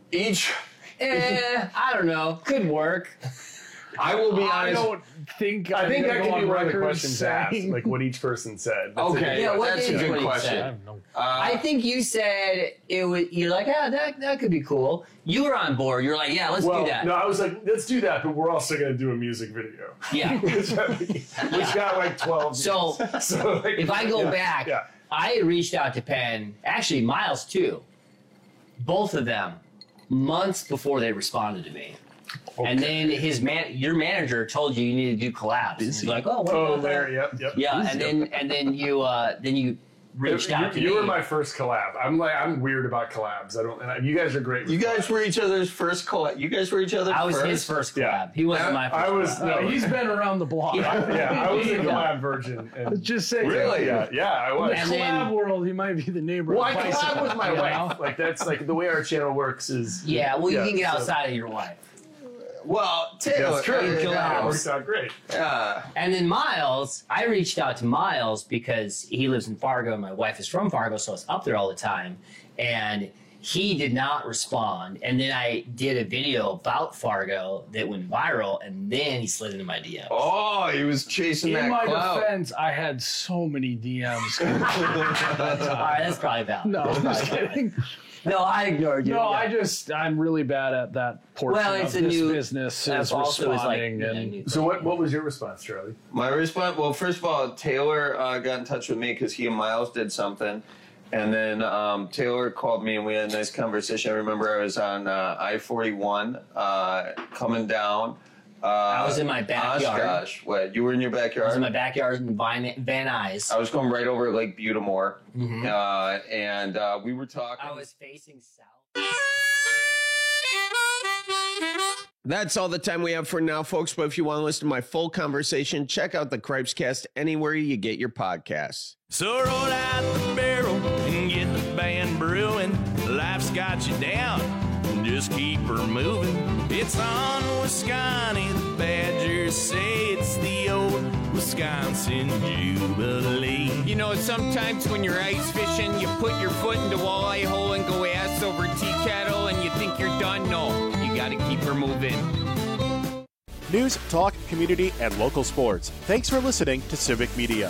I don't know. Could work. I will be honest. I don't think. I think that could be one of the questions saying... asked, like what each person said. That's that's a good question. I think you said it was. You're like, that could be cool. You were on board. You're like, yeah, let's do that. No, I was like, let's do that, but we're also going to do a music video. Yeah, which got like 12. So like, if I go back, I had reached out to Penn. Actually, Miles too. Both of them months before they responded to me. Okay. And then your manager told you need to do collabs. And he's like, what about there, that? Yep. Yeah, and then you reached out to me. You were my first collab. I'm weird about collabs. You guys are great. You guys were each other's first collab. You guys were each other's. I was his first collab. Yeah. He wasn't my first. He's been around the block. I was the collab version. Just say really. Yeah, I was. In the collab world, he might be the neighbor. Well, I collab with my wife. Like that's like the way our channel works is. Yeah, well, you can get outside of your wife. Well, Taylor, that's true. It works out great. And then Miles, I reached out to Miles because he lives in Fargo and my wife is from Fargo, so I was up there all the time. And he did not respond. And then I did a video about Fargo that went viral, and then he slid into my DM. Oh, he was chasing that clout. In my defense, I had so many DMs. All right, that's probably valid. No, I'm just kidding. No, I ignored you. No, I'm really bad at that portion of this business. Is responding. So what was your response, Charlie? My response, well, first of all, Taylor got in touch with me because he and Miles did something. And then Taylor called me and we had a nice conversation. I remember I was on I-41 coming down. I was in my backyard. Gosh, what? You were in your backyard? I was in my backyard in Van Nuys. I was going right over Lake Butamore. Mm-hmm. And we were talking. I was facing south. That's all the time we have for now, folks. But if you want to listen to my full conversation, check out the Cripescast anywhere you get your podcasts. So roll out the barrel and get the band brewing. Life's got you down. Just keep her moving. It's on Wisconsin. The Badgers say it's the old Wisconsin Jubilee. You know, sometimes when you're ice fishing, you put your foot in the walleye hole and go ass over tea kettle and you think you're done. No, you got to keep her moving. News, talk, community, and local sports. Thanks for listening to Civic Media.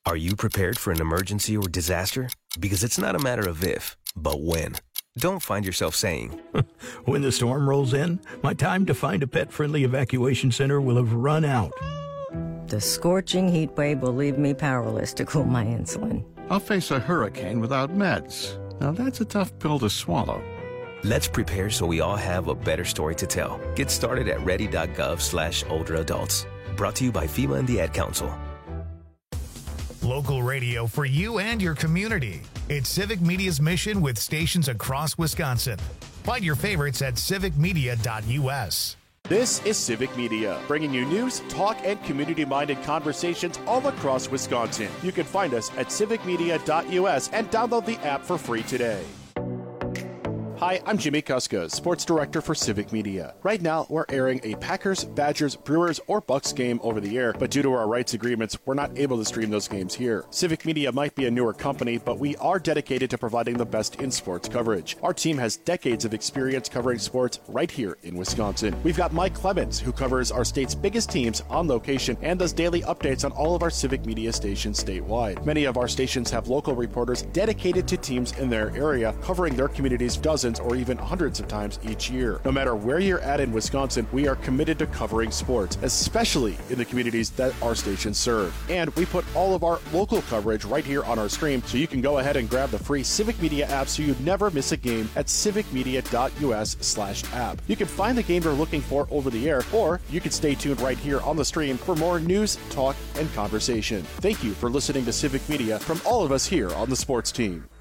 Are you prepared for an emergency or disaster? Because it's not a matter of if, but when. Don't find yourself saying, when the storm rolls in, my time to find a pet-friendly evacuation center will have run out. The scorching heat wave will leave me powerless to cool my insulin. I'll face a hurricane without meds. Now that's a tough pill to swallow. Let's prepare so we all have a better story to tell. Get started at ready.gov/older adults. Brought to you by FEMA and the Ad Council. Local radio for you and your community. It's Civic Media's mission with stations across Wisconsin. Find your favorites at civicmedia.us. This is Civic Media, bringing you news, talk, and community-minded conversations all across Wisconsin. You can find us at civicmedia.us and download the app for free today. Hi, I'm Jimmy Kuska, Sports Director for Civic Media. Right now, we're airing a Packers, Badgers, Brewers, or Bucks game over the air, but due to our rights agreements, we're not able to stream those games here. Civic Media might be a newer company, but we are dedicated to providing the best in sports coverage. Our team has decades of experience covering sports right here in Wisconsin. We've got Mike Clemens, who covers our state's biggest teams on location and does daily updates on all of our Civic Media stations statewide. Many of our stations have local reporters dedicated to teams in their area, covering their communities dozens or even hundreds of times each year. No matter where you're at in Wisconsin, we are committed to covering sports, especially in the communities that our stations serve. And we put all of our local coverage right here on our stream, so you can go ahead and grab the free Civic Media app so you never miss a game at civicmedia.us/app. You can find the game you're looking for over the air, or you can stay tuned right here on the stream for more news, talk, and conversation. Thank you for listening to Civic Media from all of us here on the sports team.